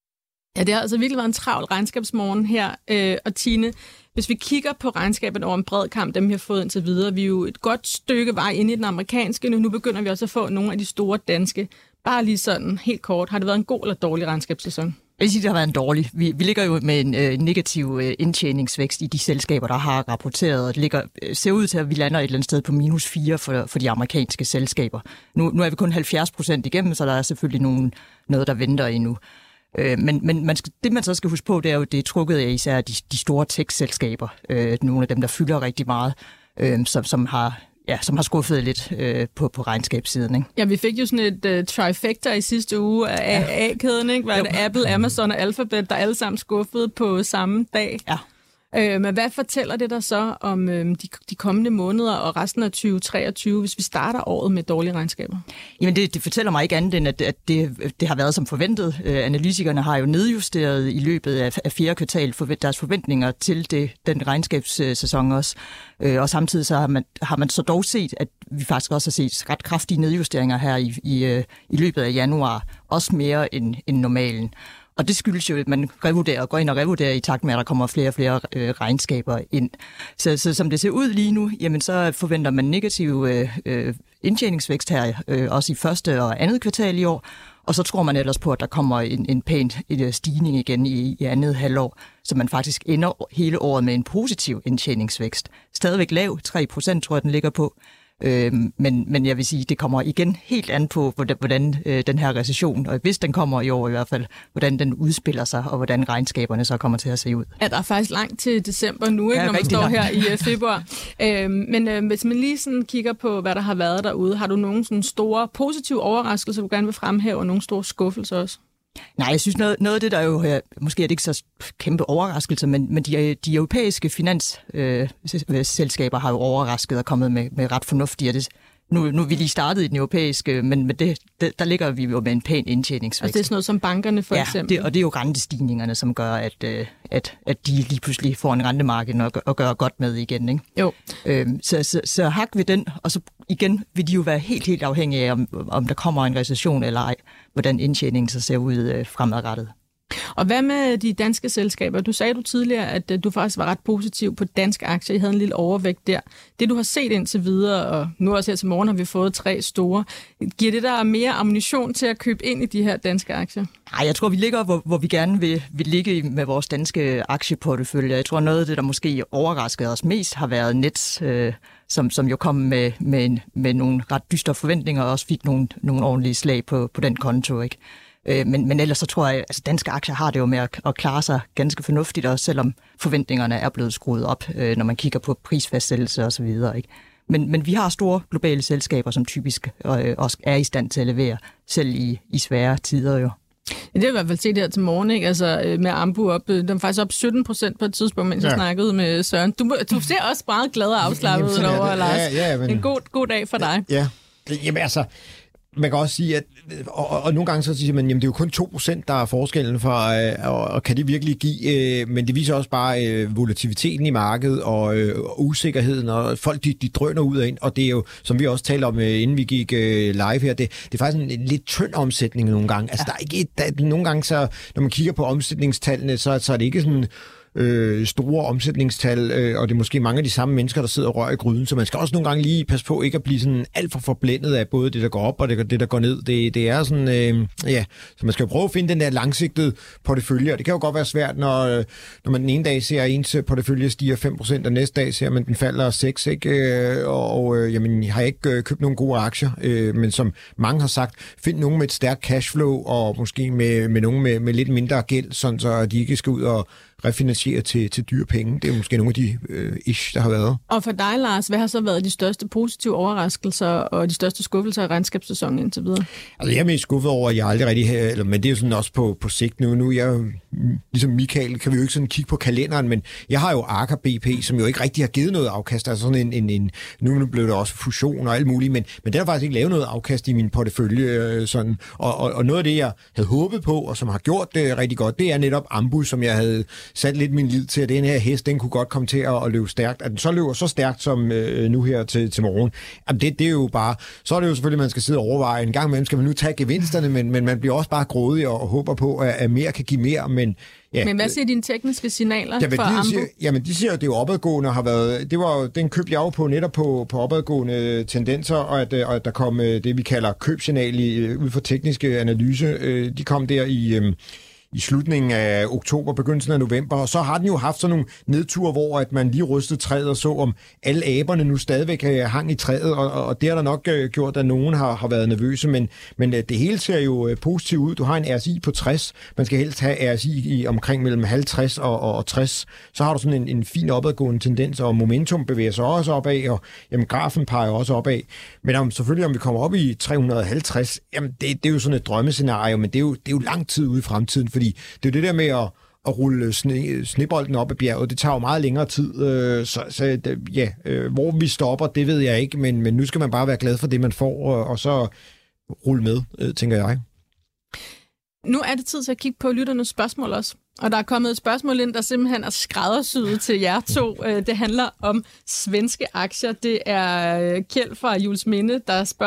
Ja, det har altså virkelig været en travl regnskabsmorgen her. Øh, og Tine, hvis vi kigger på regnskabet over en bred kamp, dem vi har fået indtil videre, vi er jo et godt stykke vej ind i den amerikanske. Nu begynder vi også at få nogle af de store danske. Bare lige sådan helt kort, har det været en god eller dårlig regnskabssæson? Jeg vil sige, det har været en dårlig. Vi, vi ligger jo med en øh, negativ øh, indtjeningsvækst i de selskaber, der har rapporteret, og det ligger, øh, ser ud til, at vi lander et eller andet sted på minus fire for, for de amerikanske selskaber. Nu, nu er vi kun halvfjerds procent igennem, så der er selvfølgelig nogen, noget, der venter endnu. Øh, men men man skal, det, man så skal huske på, det er jo, det er trukket af især de, de store tech-selskaber. Øh, nogle af dem, der fylder rigtig meget, øh, som, som har... Ja, som har skuffet lidt øh, på, på regnskabssiden, ikke? Ja, vi fik jo sådan et uh, trifecta i sidste uge af ja. A-kæden, ikke? Var det Apple, Amazon og Alphabet, der alle sammen skuffede på samme dag. Ja. Øh, men hvad fortæller det der så om øh, de, de kommende måneder og resten af tyve treogtyve, hvis vi starter året med dårlige regnskaber? Jamen, det, det fortæller mig ikke andet end, at, at det, det har været som forventet. Øh, analytikerne har jo nedjusteret i løbet af, af fjerde kvartal for, deres forventninger til det, den regnskabssæson også. Øh, og samtidig så har man, har man så dog set, at vi faktisk også har set ret kraftige nedjusteringer her i, i, i løbet af januar. Også mere end, end normalen. Og det skyldes jo, at man revurderer, går ind og revurderer i takt med, at der kommer flere og flere øh, regnskaber ind. Så, så som det ser ud lige nu, jamen så forventer man negativ øh, øh, indtjeningsvækst her, øh, også i første og andet kvartal i år. Og så tror man ellers på, at der kommer en, en pæn en stigning igen i, i andet halvår, så man faktisk ender hele året med en positiv indtjeningsvækst. Stadigvæk lav, tre procent tror jeg, den ligger på. Øhm, men, men jeg vil sige, det kommer igen helt an på, hvordan, hvordan øh, den her recession, og hvis den kommer i år i hvert fald, hvordan den udspiller sig, og hvordan regnskaberne så kommer til at se ud. Ja, der er faktisk langt til december nu, ikke, ja, når man står langt. her i uh, februar. øhm, men øh, hvis man lige sådan kigger på, hvad der har været derude, har du nogle sådan store positive overraskelser, du gerne vil fremhæve, og nogle store skuffelser også? Nej, jeg synes noget, noget af det, der er jo her, måske er det ikke så kæmpe overraskelse, men, men de, de europæiske finansselskaber øh, har jo overrasket og kommet med, med ret fornuftige. Det, nu, nu er vi lige startet i den europæiske, men med det, det, der ligger vi jo med en pæn indtjeningsvækst. Altså det er sådan noget som bankerne for ja, eksempel? Ja, og det er jo rentestigningerne, som gør, at, at, at de lige pludselig får en rentemarked og, og gør godt med igen. Ikke? Jo. Øhm, så, så, så hak ved den, og så igen vil de jo være helt, helt afhængige af, om, om der kommer en recession eller ej, hvordan indtjeningen så ser ud øh, fremadrettet. Og hvad med de danske selskaber? Du sagde du tidligere, at du faktisk var ret positiv på danske aktier. I havde en lille overvægt der. Det, du har set indtil videre, og nu også her til morgen har vi fået tre store. Giver det der mere ammunition til at købe ind i de her danske aktier? Nej, jeg tror, vi ligger, hvor, hvor vi gerne vil, vil ligge med vores danske aktieportefølje. Jeg tror, noget af det, der måske overraskede os mest, har været Nets, øh, som, som jo kom med, med, med nogle ret dystre forventninger, og også fik nogle, nogle ordentlige slag på, på den konto, ikke? Men, men ellers så tror jeg, at altså, danske aktier har det jo med at, at klare sig ganske fornuftigt, også selvom forventningerne er blevet skruet op, øh, når man kigger på prisfastsættelse og så videre, ikke? Men, men vi har store globale selskaber, som typisk øh, også er i stand til at levere, selv i, i svære tider jo. Ja, det har i hvert fald set her til morgen, ikke? Altså med Ambu op, den er faktisk op sytten procent på et tidspunkt, mens jeg ja. snakkede med Søren. Du, du ser også meget glad og afslappet ud over, Lars. Ja, ja, men... En god, god dag for dig. Ja, jamen altså... Man kan også sige, at og, og nogle gange så siger man, jamen det er jo kun to procent, der er forskellen fra, øh, og, og kan det virkelig give, øh, men det viser også bare øh, volatiliteten i markedet og, øh, og usikkerheden, og folk de, de drøner ud af ind, og det er jo, som vi også talte om, øh, inden vi gik øh, live her, det, det er faktisk en, en lidt tynd omsætning nogle gange. Altså ja. der er ikke, der, nogle gange så, når man kigger på omsætningstallene, så, så er det ikke sådan... Øh, store omsætningstal, øh, og det er måske mange af de samme mennesker, der sidder og rører i gryden, så man skal også nogle gange lige passe på ikke at blive sådan alt for forblændet af både det, der går op og det, det der går ned. Det, det er sådan, øh, ja, så man skal jo prøve at finde den der langsigtede portefølje, og det kan jo godt være svært, når, når man den ene dag ser, at ens portefølje stiger fem procent, og næste dag ser man, den falder seks procent, ikke? Og, og øh, jamen, jeg har ikke øh, købt nogle gode aktier, øh, men som mange har sagt, find nogen med et stærkt cashflow, og måske med, med nogen med, med lidt mindre gæld, sådan så de ikke skal ud og refinansiere til, til dyre penge. Det er måske nogle af de øh, ish, der har været. Og for dig, Lars, hvad har så været de største positive overraskelser og de største skuffelser i regnskabssæsonen indtil videre? Altså, jeg er mest skuffet over, at jeg aldrig rigtig har, eller, men det er jo sådan også på, på sigt nu. Nu er jeg ligesom Michael, kan vi jo ikke sådan kigge på kalenderen, men jeg har jo Aker B P, som jo ikke rigtig har givet noget afkast. Altså sådan en, en, en nu blev der også fusion og alt muligt, men, men det har faktisk ikke lavet noget afkast i min portefølje. Øh, sådan. Og, og, og noget af det, jeg havde håbet på, og som har gjort det rigtig godt, det er netop Ambu, som jeg havde sat lidt min lid til, at den her hest, den kunne godt komme til at, at løbe stærkt. At den så løber så stærkt som øh, nu her til, til morgen, jamen det, det er jo bare, så er det jo selvfølgelig, man skal sidde og overveje, en gang imellem skal man nu tage gevinsterne, men, men man bliver også bare grådig og, og håber på, at, at mere kan give mere, men ja. Men hvad siger dine tekniske signaler jamen, for de Ambu? Siger, jamen, de siger, at det er opadgående har været, det var den købte jeg jo på netop på, på opadgående tendenser, og at, og at der kom det, vi kalder købsignal i, ud fra tekniske analyse. De kom der i... i slutningen af oktober, begyndelsen af november, og så har den jo haft sådan nogle nedture, hvor at man lige rystede træet og så, om alle aberne nu stadigvæk hang i træet, og, og det har der nok gjort, at nogen har, har været nervøse, men, men det hele ser jo positivt ud. Du har en R S I på tres, man skal helst have R S I i omkring mellem halvtreds og, og, og tres, så har du sådan en, en fin opadgående tendens, og momentum bevæger sig også opad, og jamen, grafen peger også opad. Men om, selvfølgelig, om vi kommer op i tre hundrede og halvtreds, jamen, det, det er jo sådan et drømmescenario, men det er jo, det er jo lang tid ude i fremtiden, fordi det er jo det der med at, at rulle sne, snebolden op ad bjerget, det tager jo meget længere tid, øh, så, så ja, øh, hvor vi stopper, det ved jeg ikke, men, men nu skal man bare være glad for det, man får, og, og så rulle med, øh, tænker jeg. Nu er det tid til at kigge på lytternes spørgsmål også. Og der er kommet et spørgsmål ind, der simpelthen er skræddersyet til jer to. Det handler om svenske aktier. Det er Kjeld fra Juelsminde, der spørger,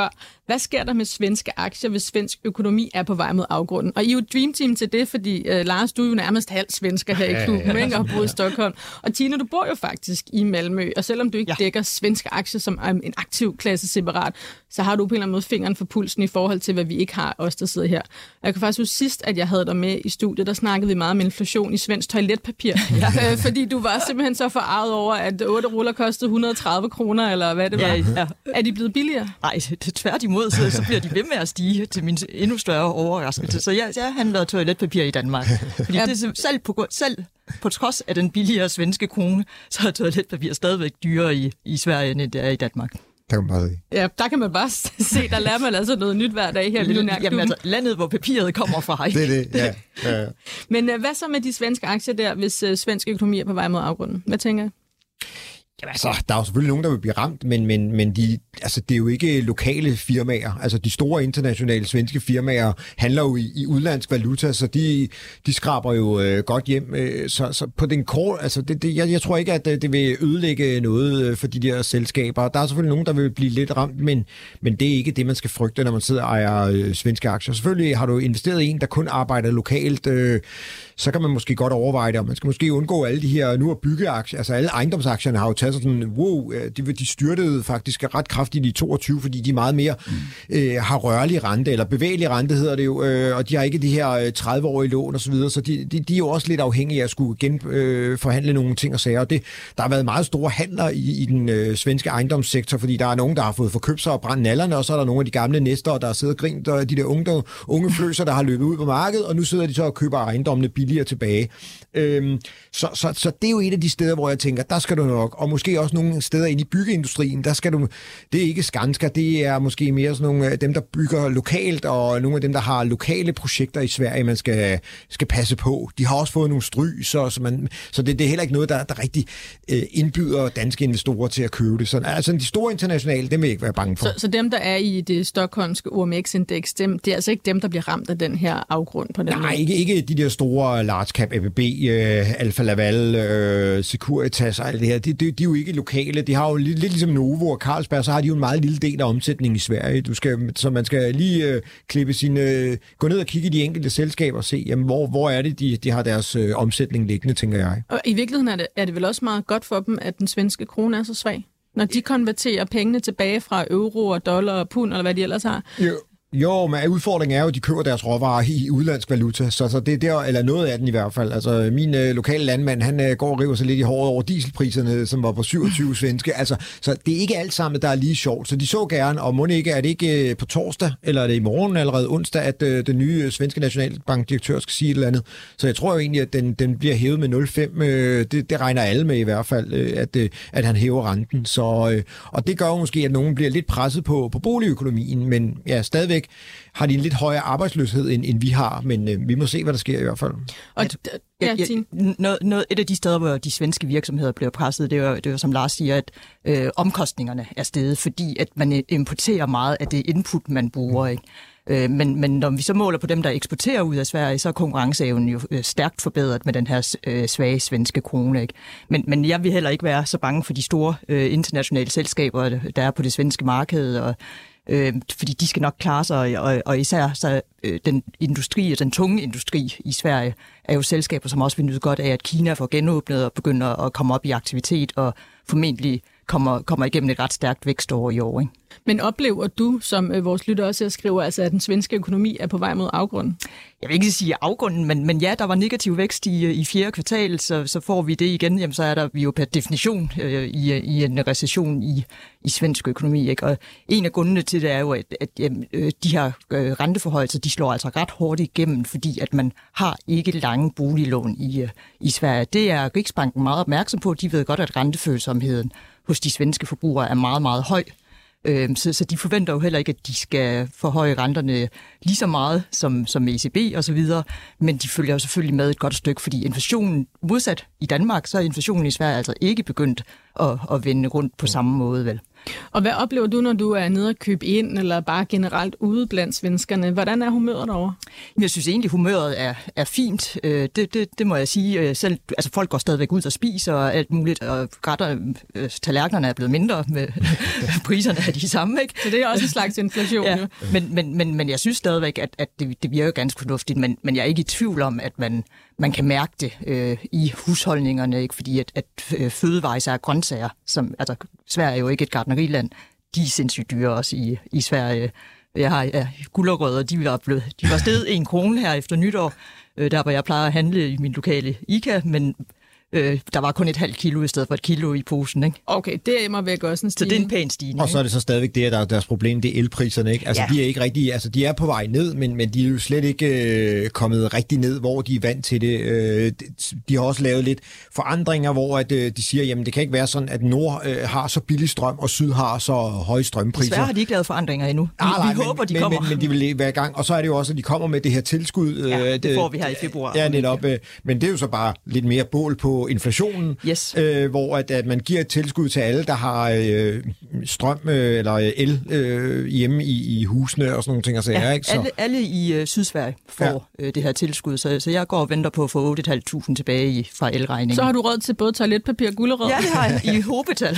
Hvad sker der med svenske aktier, hvis svensk økonomi er på vej mod afgrunden? Og I er jo dream team til det, fordi uh, Lars, du er jo nærmest halv svensker her i klubben, ja, ja, ja. Og bor i Stockholm. Og Tina, du bor jo faktisk i Malmø, og selvom du ikke ja. dækker svenske aktier som en aktiv klasse separat, så har du på en eller anden måde fingeren for pulsen i forhold til, hvad vi ikke har, os der sidder her. Og jeg kan faktisk huske sidst, at jeg havde dig med i studiet, der snakkede vi meget om inflation i svensk toiletpapir. Ja. Fordi du var simpelthen så forarvet over, at otte ruller kostede et hundrede og tredive kroner, eller hvad det var. Ja, ja. Er de blevet billigere? Nej, det er tværtimod, så, så bliver de ved med at stige til min endnu større overraskelse. Så jeg, jeg handler toiletpapir i Danmark. Fordi ja. det er selv på, selv på trods af den billigere svenske krone, så er toiletpapir stadigvæk dyrere i, i Sverige, end det er i Danmark. Der kan man bare se. Ja, der kan man bare se, der lærer man altså noget nyt hver dag her i Millionærklubben. Jamen altså, landet, hvor papiret kommer fra. Det er det, ja. ja, ja. Men uh, hvad så med de svenske aktier der, hvis uh, svensk økonomi er på vej mod afgrunden? Hvad tænker jeg? Jamen, altså, der er jo selvfølgelig nogen, der vil blive ramt, men, men, men de, altså, det er jo ikke lokale firmaer. Altså, de store internationale svenske firmaer handler jo i, i udlandsk valuta, så de, de skraber jo øh, godt hjem. Øh, så, så på den kort, altså, det, det, jeg, jeg tror ikke, at det vil ødelægge noget øh, for de der selskaber. Der er selvfølgelig nogen, der vil blive lidt ramt, men, men det er ikke det, man skal frygte, når man sidder og ejer øh, svenske aktier. Selvfølgelig har du investeret i en, der kun arbejder lokalt, øh, så kan man måske godt overveje det, og man skal måske undgå alle de her nu at bygge aktier. Altså, alle ejendomsaktierne har jo taget sådan, wow, de, de styrtede faktisk ret kraftigt i toogtyve, fordi de meget mere mm. øh, har rørlig rente, eller bevægelig rente hedder det jo, øh, og de har ikke de her tredive-årige lån og så videre, så de, de, de er jo også lidt afhængige af at skulle gen, øh, forhandle nogle ting og sager. Og det, der har været meget store handler i, i den øh, svenske ejendomssektor, fordi der er nogen, der har fået forkøbt sig og brændt nallerne, og så er der nogle af de gamle næster, der har siddet og grint, og de der unge, unge fløser, der har løbet ud på markedet, og nu sidder de så og køber ejendommene billigere tilbage. Øhm, så, så, så det er jo et af de steder, hvor jeg tænker, der skal du nok, og måske også nogle steder ind i byggeindustrien, der skal du, det er ikke Skanska, det er måske mere sådan nogle af dem, der bygger lokalt, og nogle af dem, der har lokale projekter i Sverige, man skal, skal passe på. De har også fået nogle stry, så, så, man, så det, det er heller ikke noget, der, der rigtig øh, indbyder danske investorer til at købe det. Så altså, de store internationale, dem vil jeg ikke være bange for. Så, så dem, der er i det stockholmske O M X-indeks, dem, det er altså ikke dem, der bliver ramt af den her afgrund på den Nej, måde? ikke, ikke de der store large cap, A B B, øh, Alfa Laval, øh, Securitas og alt det her. De, de, de er jo ikke lokale. De har jo lidt, lidt ligesom Novo og Carlsberg, så har de jo en meget lille del af omsætningen i Sverige. Du skal, så man skal lige øh, klippe sine, øh, gå ned og kigge i de enkelte selskaber og se, jamen, hvor, hvor er det, de, de har deres øh, omsætning liggende, tænker jeg. Og i virkeligheden er det, er det vel også meget godt for dem, at den svenske krone er så svag, når de konverterer pengene tilbage fra euro og dollar og pund, eller hvad de ellers har. Jo. Jo, men udfordringen er jo, at de køber deres råvarer i udlandsk valuta, så, så det er der, eller noget af den i hvert fald. Altså, min øh, lokale landmand, han øh, går og river sig lidt i håret over dieselpriserne, som var på syvogtyve svenske. Altså, så det er ikke alt sammen, der er lige sjovt. Så de så gerne, og må ikke, er det ikke øh, på torsdag, eller er det i morgen, allerede onsdag, at øh, den nye øh, svenske nationalbankdirektør skal sige et eller andet. Så jeg tror jo egentlig, at den, den bliver hævet med nul komma fem. Øh, det, det regner alle med i hvert fald, øh, at, øh, at han hæver renten. Så, øh, og det gør jo måske, at nogen bliver lidt presset på, på boligøkonomien, men ja, stadigvæk har de en lidt højere arbejdsløshed, end, end vi har, men øh, vi må se, hvad der sker i hvert fald. Og ja, ja, noget, noget, et af de steder, hvor de svenske virksomheder bliver presset, det er jo, det er jo som Lars siger, at øh, omkostningerne er steget, fordi at man importerer meget af det input, man bruger, ikke? Øh, men, men når vi så måler på dem, der eksporterer ud af Sverige, så er konkurrenceevnen jo øh, stærkt forbedret med den her øh, svage svenske krone, ikke? Men, men jeg vil heller ikke være så bange for de store øh, internationale selskaber, der er på det svenske marked, og Øh, fordi de skal nok klare sig, og, og især så, øh, den industri, den tunge industri i Sverige, er jo selskaber, som også vil nyde godt af, at Kina får genåbnet og begynder at komme op i aktivitet, og formentlig kommer, kommer igennem et ret stærkt vækstår i år, ikke? Men oplever du, som øh, vores lytter også skriver, altså, at den svenske økonomi er på vej mod afgrunden? Jeg vil ikke sige afgrunden, men, men ja, der var negativ vækst i, i fjerde kvartal, så, så får vi det igen, jamen, så er der vi jo per definition øh, i, i en recession i, i svensk økonomi, ikke? Og en af grundene til det er jo, at, at øh, de her øh, renteforhøjelser, de slår altså ret hårdt igennem, fordi at man har ikke lange boliglån i, øh, i Sverige. Det er Riksbanken meget opmærksom på. De ved godt, at rentefølsomheden hos de svenske forbrugere er meget, meget høj. Så, så de forventer jo heller ikke, at de skal forhøje renterne lige så meget som, som E C B og så videre, men de følger jo selvfølgelig med et godt stykke, fordi inflationen, modsat i Danmark, så er inflationen i Sverige altså ikke begyndt at, at vende rundt på samme måde, vel. Og hvad oplever du, når du er nede og købe ind, eller bare generelt ude blandt svenskerne? Hvordan er humøret derovre? Jeg synes egentlig, humøret er, er fint. Det, det, det må jeg sige. Selv, altså, folk går stadigvæk ud og spiser og alt muligt, og retter, tallerkenerne er blevet mindre, med priserne er de samme, ikke? Så det er også en slags inflation, ja. jo. Men, men, men, men jeg synes stadigvæk, at, at det, det virker ganske fornuftigt, men, men jeg er ikke i tvivl om, at man, man kan mærke det øh, i husholdningerne, ikke? Fordi at, at fødevarer, især grøntsager, som, altså Sverige er jo ikke et gartneriland, de er sindssygt dyre også i, i Sverige. Jeg har ja, gulerødder, de var, blevet, de var steget en krone her efter nytår, øh, der hvor jeg plejer at handle i min lokale ICA, men øh, der var kun et halvt kilo i stedet for et kilo i posen, ikke? Okay, det må væk også en stigning. Så det er en pæn stigning. Og så er det så stadigvæk det, der er deres problem, det er elpriserne, ikke? Altså, ja. de er ikke rigtig, altså, de er på vej ned, men, men de er jo slet ikke øh, kommet rigtig ned, hvor de er vant til det. Øh, de har også lavet lidt forandringer, hvor at, øh, de siger, jamen, det kan ikke være sådan, at nord øh, har så billig strøm, og syd har så høje strømpriser. Desværre har de ikke lavet forandringer endnu. Vi, nej, nej, vi men, håber, de men, kommer. Men, men de vil være i gang, og så er det jo også, at de kommer med det her tilskud. Øh, ja, det får vi her i februar. Ja, netop. Øh, men det er jo så bare lidt mere bål på inflationen. Yes. Øh, hvor at, at man giver et tilskud til alle, der har øh, strøm øh, eller el øh, hjemme i, i husene og sådan nogle ting. Og så ja, er, ikke? Så... Alle, alle i øh, Sydsverige får ja. øh, det her tilskud, så, så jeg går og venter på at få otte tusind fem hundrede tilbage i, fra elregningen. Så har du råd til både toiletpapir og gulerødder? Ja, det har jeg i hobetal.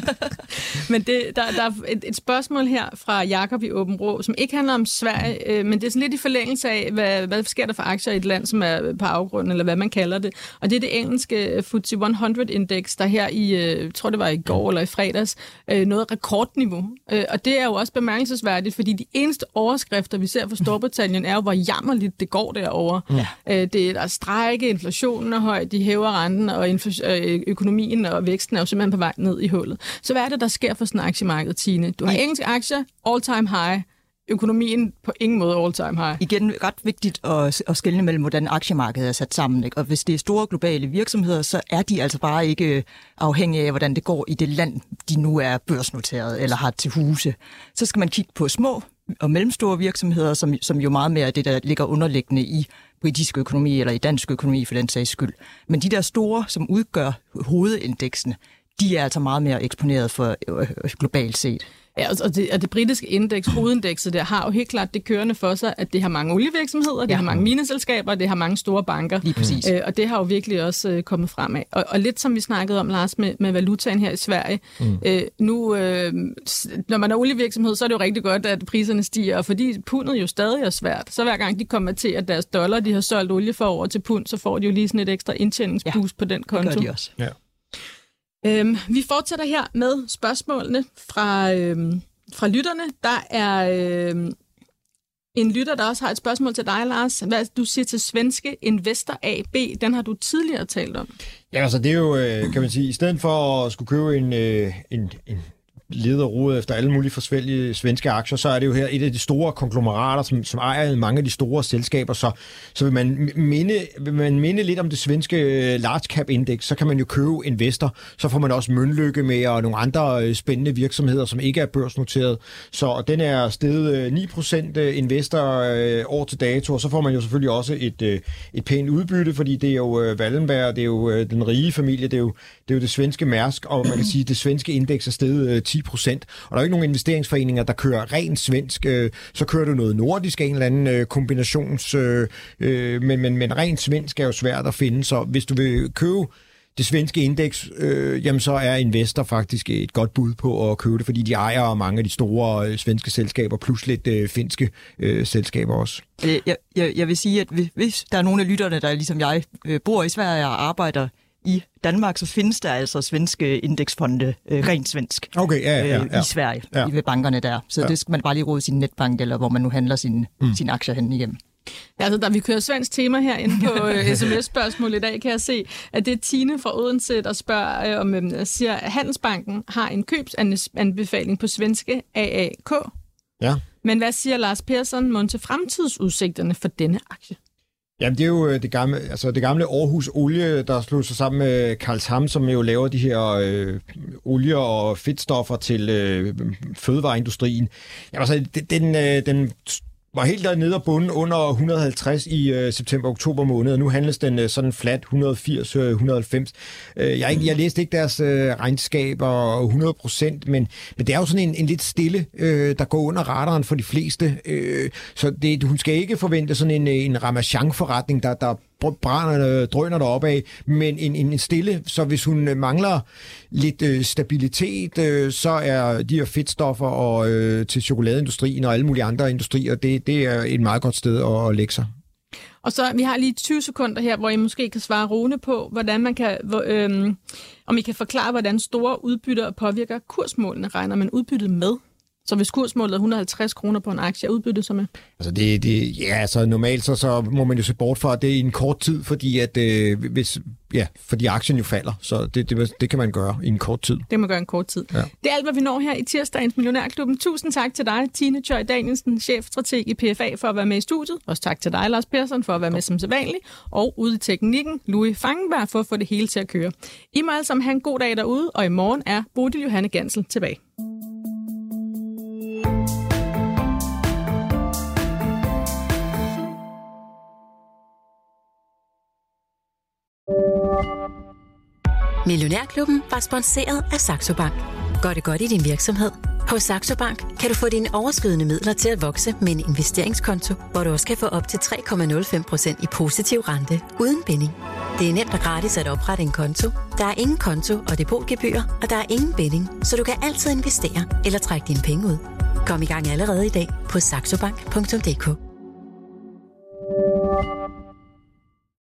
Men det, der, der er et, et spørgsmål her fra Jakob i Åben Rå, som ikke handler om Sverige, øh, men det er sådan lidt i forlængelse af, hvad, hvad sker der for aktier i et land, som er på afgrunden, eller hvad man kalder det. Og det er det engelske F T S E hundrede-indeks, der her i, jeg tror det var i går eller i fredags, øh, noget rekordniveau. Øh, og det er jo også bemærkelsesværdigt, fordi de eneste overskrifter, vi ser fra Storbritannien, er jo, hvor jammerligt det går derovre. Ja. Øh, det er der strejke, inflationen er høj, de hæver renten, og infl- øh, økonomien og væksten er jo simpelthen på vej ned i hullet. Så hvad er det, der sker for sådan en aktiemarked, Tine? Du har engelske aktier, all time high, økonomien på ingen måde all time high. Igen ret vigtigt at, at skelne mellem, hvordan aktiemarkedet er sat sammen, ikke? Og hvis det er store globale virksomheder, så er de altså bare ikke afhængige af, hvordan det går i det land, de nu er børsnoteret eller har til huse. Så skal man kigge på små og mellemstore virksomheder, som, som jo meget mere er det, der ligger underliggende i britisk økonomi eller i dansk økonomi for den sags skyld. Men de der store, som udgør hovedindeksene, de er altså meget mere eksponeret for øh, globalt set. Ja, og det, og det britiske indeks, hovedindekset der, har jo helt klart det kørende for sig, at det har mange olievirksomheder, det ja. har mange mineselskaber, det har mange store banker. Lige præcis. Øh, og det har jo virkelig også øh, kommet frem af. Og, og lidt som vi snakkede om, Lars, med, med valutaen her i Sverige. Mm. Øh, nu, øh, når man er olievirksomhed, så er det jo rigtig godt, at priserne stiger, og fordi pundet jo stadig er svært, så hver gang de konverterer deres dollar, de har solgt olie for over til pund, så får de jo lige sådan et ekstra indtjeningsboost ja, på den konto. Det gør de også. Ja. Øhm, vi fortsætter her med spørgsmålene fra, øhm, fra lytterne. Der er øhm, en lytter, der også har et spørgsmål til dig, Lars. Hvad du siger til Svenske Investor A B, den har du tidligere talt om. Ja, altså det er jo, kan man sige, i stedet for at skulle købe en, en, en leder rode efter alle mulige forskellige svenske aktier, så er det jo her et af de store konglomerater, som, som ejer mange af de store selskaber. Så, så vil, man minde, vil man minde lidt om det svenske large cap index, så kan man jo købe Investor. Så får man også Mølnlykke med og nogle andre spændende virksomheder, som ikke er børsnoteret. Så den er steget ni procent Investor år til dato, og så får man jo selvfølgelig også et, et pænt udbytte, fordi det er jo Wallenberg, det er jo den rige familie, det er jo det, er jo det svenske Mærsk, og man kan sige, at det svenske indeks er steget ti procent. Og der er ikke nogen investeringsforeninger, der kører rent svensk. Så kører du noget nordisk, en eller anden kombinations... Men, men, men rent svensk er jo svært at finde, så hvis du vil købe det svenske indeks, øh, jamen så er Investor faktisk et godt bud på at købe det, fordi de ejer mange af de store øh, svenske selskaber, plus lidt øh, finske øh, selskaber også. Jeg, jeg, jeg vil sige, at hvis der er nogle af lytterne, der ligesom jeg øh, bor i Sverige og arbejder i Danmark, så findes der altså svenske indeksfonde, øh, rent svensk, okay, ja, ja, ja, ja. Øh, i Sverige, ja. ved bankerne der. Så ja. Det skal man bare lige råde sin netbank, eller hvor man nu handler sine mm. sin aktier hen igennem. Ja, altså, da vi kører svensk tema herinde på øh, sms-spørgsmål i dag, kan jeg se, at det er Tine fra Odense, der spørger øh, om, øh, siger, at Handelsbanken har en købsanbefaling på svenske A A K. Ja. Men hvad siger Lars Persson mon til fremtidsudsigterne for denne aktie? Jamen, det er jo det gamle, altså det gamle Aarhus Olie, der slog sig sammen med Karlshamn, som jo laver de her øh, olier og fedtstoffer til øh, fødevareindustrien. Jamen, altså, den, den, den var helt dernede og bunden under et hundrede og halvtreds i øh, september-oktober måned, og nu handles den øh, sådan flat et hundrede og firs til et hundrede og halvfems. Øh, jeg, jeg læste ikke deres øh, regnskaber hundrede procent, men, men det er jo sådan en, en lidt stille, øh, der går under radaren for de fleste. Øh, så det, hun skal ikke forvente sådan en, en Ramachan-forretning, der, der brænder, drøner deroppe af, men en, en stille, så hvis hun mangler lidt øh, stabilitet, øh, så er de her fedtstoffer og øh, til chokoladeindustrien og alle mulige andre industrier, det, det er et meget godt sted at, at lægge sig. Og så, vi har lige tyve sekunder her, hvor I måske kan svare Rune på, hvordan man kan, hvor, øhm, om I kan forklare, hvordan store udbytter påvirker kursmålene, regner man udbyttet med? Så hvis kursmålet er et hundrede og halvtreds kroner på en aktie, er udbyttet så med? Altså det, det, ja, altså normalt så, så må man jo se bort fra, at det er i en kort tid, fordi at øh, hvis, ja, fordi aktien jo falder, så det, det, det kan man gøre i en kort tid. Det kan man gøre i en kort tid. Ja. Det er alt, hvad vi når her i tirsdagens Millionærklubben. Tusind tak til dig, Tine Tjøj Danielsen, chefstrateg i P F A, for at være med i studiet. Også tak til dig, Lars Persson, for at være med som sædvanlig. Og ude i teknikken, Louis Fangenberg, for at få det hele til at køre. I må alle sammen have en god dag derude, og i morgen er Bodil Johanne Gansel tilbage. Millionærklubben var sponsoreret af Saxo Bank. Gør det godt i din virksomhed. Hos Saxo Bank kan du få dine overskydende midler til at vokse med en investeringskonto, hvor du også kan få op til tre komma nul fem procent i positiv rente uden binding. Det er nemt og gratis at oprette en konto. Der er ingen konto og depotgebyr, og der er ingen binding, så du kan altid investere eller trække dine penge ud. Kom i gang allerede i dag på saxobank punktum d k.